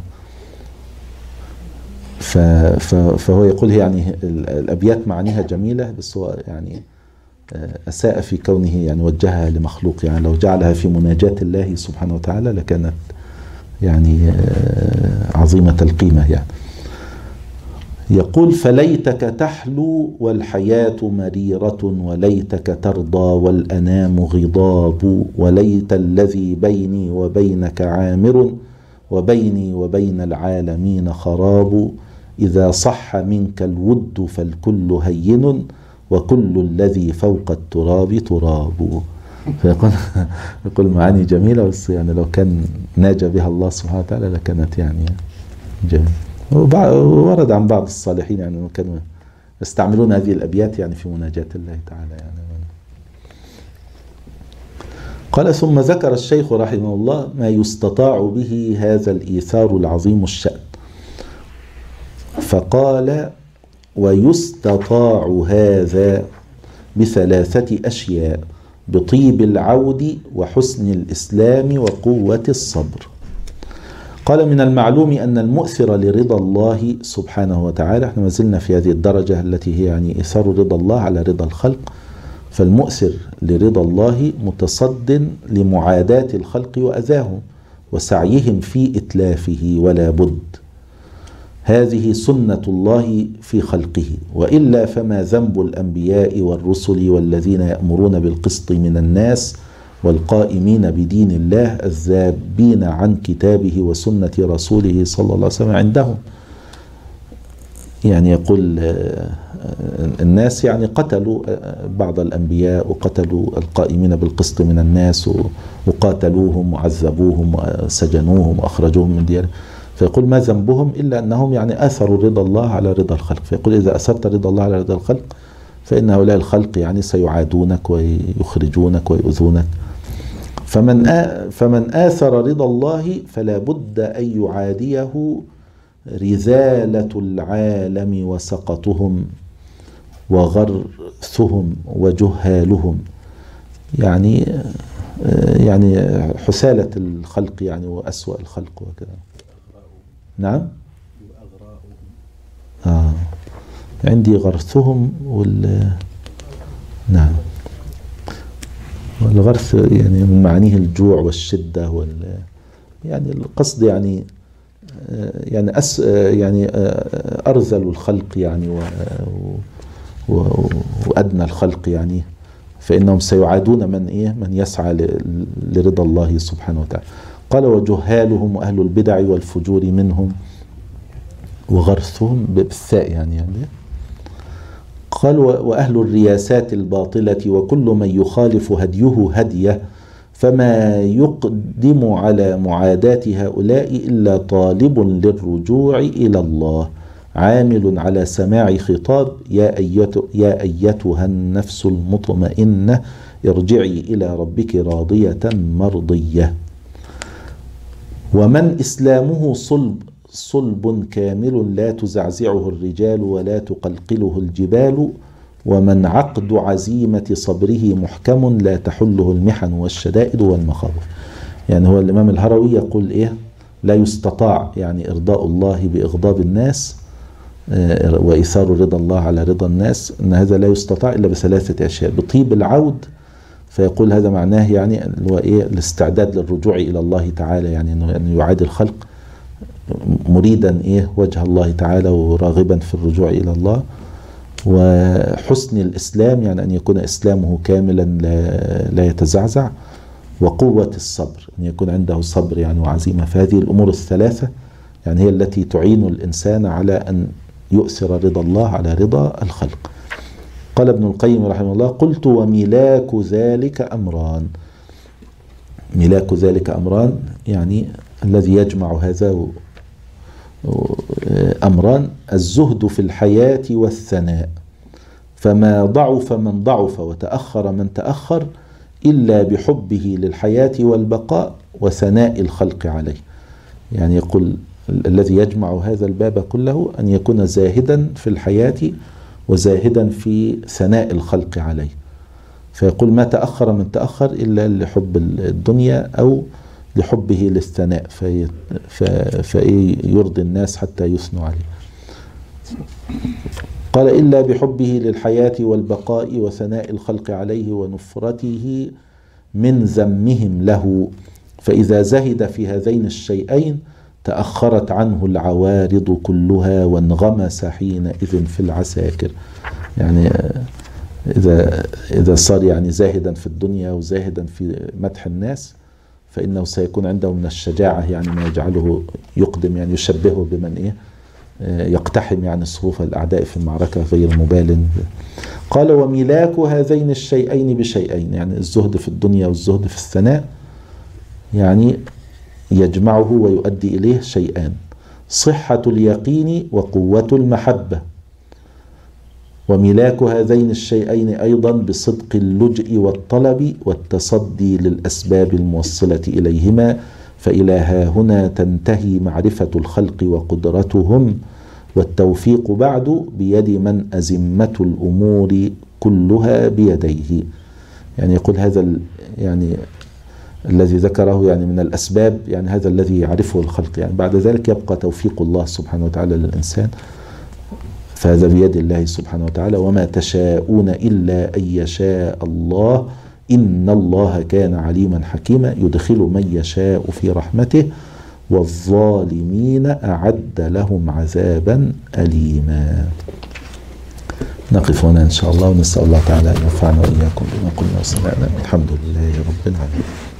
فهو يقول يعني الأبيات معانيها جميلة، بس هو يعني أساء في كونه يعني وجهها لمخلوق. يعني لو جعلها في مناجاة الله سبحانه وتعالى لكانت يعني عظيمة القيمة. يعني يقول فليتك تحلو والحياة مريرة وليتك ترضى والأنام غضاب وليت الذي بيني وبينك عامر وبيني وبين العالمين خراب إذا صح منك الود فالكل هين وكل الذي فوق التراب تراب. فيقول يقول معاني جميلة، بس يعني لو كان ناجى بها الله سبحانه وتعالى لكانت يعني جميلة. ورد عن بعض الصالحين يعني كانوا يستعملون هذه الأبيات يعني في مناجاة الله تعالى. يعني قال ثم ذكر الشيخ رحمه الله ما يستطاع به هذا الإيثار العظيم الشأن، فقال ويستطاع هذا بثلاثة أشياء: بطيب العود وحسن الإسلام وقوة الصبر. قال من المعلوم أن المؤثر لرضا الله سبحانه وتعالى، احنا ما زلنا في هذه الدرجة التي هي يعني إيثار رضا الله على رضا الخلق، فالمؤثر لرضا الله متصد لمعاداة الخلق وأذاهم وسعيهم في إتلافه ولا بد. هذه سنة الله في خلقه، وإلا فما ذنب الأنبياء والرسل والذين يأمرون بالقسط من الناس والقائمين بدين الله الذابين عن كتابه وسنة رسوله صلى الله عليه وسلم عندهم. يعني يقول الناس يعني قتلوا بعض الأنبياء وقتلوا القائمين بالقسط من الناس وقاتلوهم وعذبوهم وسجنوهم وأخرجوهم من ديارهم، فيقول ما ذنبهم إلا أنهم يعني آثروا رضا الله على رضا الخلق. فيقول إذا أثرت رضا الله على رضا الخلق فإن هؤلاء الخلق يعني سيعادونك ويخرجونك ويؤذونك. فمن فمن آثر رضا الله فلا بد أن يعاديه رذالة العالم وسقطهم وغرثهم وجهالهم، يعني يعني حسالة الخلق يعني وأسوأ الخلق وكذا. نعم آه. عندي غرثهم وال نعم والغرث يعني من معانيه الجوع والشدة وال يعني القصد يعني يعني أس يعني أرذل الخلق يعني و... و... وأدنى الخلق يعني، فإنهم سيعادون من إيه من يسعى ل... لرضا الله سبحانه وتعالى. قال وجهالهم وأهل البدع والفجور منهم وغرثهم بالثاء يعني, يعني قال وأهل الرياسات الباطلة وكل من يخالف هديه هديه، فما يقدم على معاداة هؤلاء إلا طالب للرجوع إلى الله عامل على سماع خطاب يا أيتها, يا أيتها النفس المطمئنة ارجعي إلى ربك راضية مرضية. ومن إسلامه صلب صلب كامل لا تزعزعه الرجال ولا تقلقله الجبال، ومن عقد عزيمة صبره محكم لا تحله المحن والشدائد والمخاوف. يعني هو الإمام الهروي يقول إيه لا يستطاع يعني إرضاء الله بإغضاب الناس وإيثار رضا الله على رضا الناس، أن هذا لا يستطاع إلا بثلاثة أشياء: بطيب العود، فيقول هذا معناه يعني هو إيه الاستعداد للرجوع إلى الله تعالى، يعني أنه يعاد الخلق مريدا إيه وجه الله تعالى وراغبا في الرجوع إلى الله. وحسن الإسلام يعني أن يكون إسلامه كاملا لا, لا يتزعزع. وقوة الصبر أن يكون عنده صبر يعني وعزيمة. فهذه الأمور الثلاثة يعني هي التي تعين الإنسان على أن يؤثر رضا الله على رضا الخلق. قال ابن القيم رحمه الله: قلت وملاك ذلك أمران. ملاك ذلك أمران يعني الذي يجمع هذا أمران: الزهد في الحياة والثناء، فما ضعف من ضعف وتأخر من تأخر إلا بحبه للحياة والبقاء وثناء الخلق عليه. يعني يقول الذي يجمع هذا الباب كله أن يكون زاهدا في الحياة وزاهدا في ثناء الخلق عليه. فيقول ما تأخر من تأخر إلا لحب الدنيا أو لحبه للثناء، في فيرضي الناس حتى يثنوا عليه. قال: إلا بحبه للحياة والبقاء وثناء الخلق عليه ونفرته من ذمهم له، فإذا زهد في هذين الشيئين تأخرت عنه العوارض كلها وانغمس حينئذ في العساكر. يعني إذا إذا صار يعني زاهدا في الدنيا وزاهدا في مدح الناس، فإنه سيكون عنده من الشجاعة يعني ما يجعله يقدم، يعني يشبهه بمن إيه يقتحم يعني صفوف الأعداء في المعركة غير مبال. قال: وملاك هذين الشيئين بشيئين، يعني الزهد في الدنيا والزهد في الثناء يعني يجمعه ويؤدي إليه شيئان: صحة اليقين وقوة المحبة. وملاك هذين الشيئين أيضا بصدق اللجء والطلب والتصدي للأسباب الموصلة إليهما، فإلى ها هنا تنتهي معرفة الخلق وقدرتهم، والتوفيق بعد بيد من أزمة الأمور كلها بيديه. يعني يقول هذا يعني الذي ذكره يعني من الأسباب، يعني هذا الذي يعرفه الخلق، يعني بعد ذلك يبقى توفيق الله سبحانه وتعالى للإنسان، فهذا بيد الله سبحانه وتعالى. وما تشاءون إلا أن يشاء الله إن الله كان عليما حكيما، يدخل من يشاء في رحمته والظالمين أعد لهم عذابا أليما. نقف هنا إن شاء الله، ونسأل الله تعالى أن ينفعنا وإياكم بما قلنا وسمعنا. الحمد لله رب العالمين.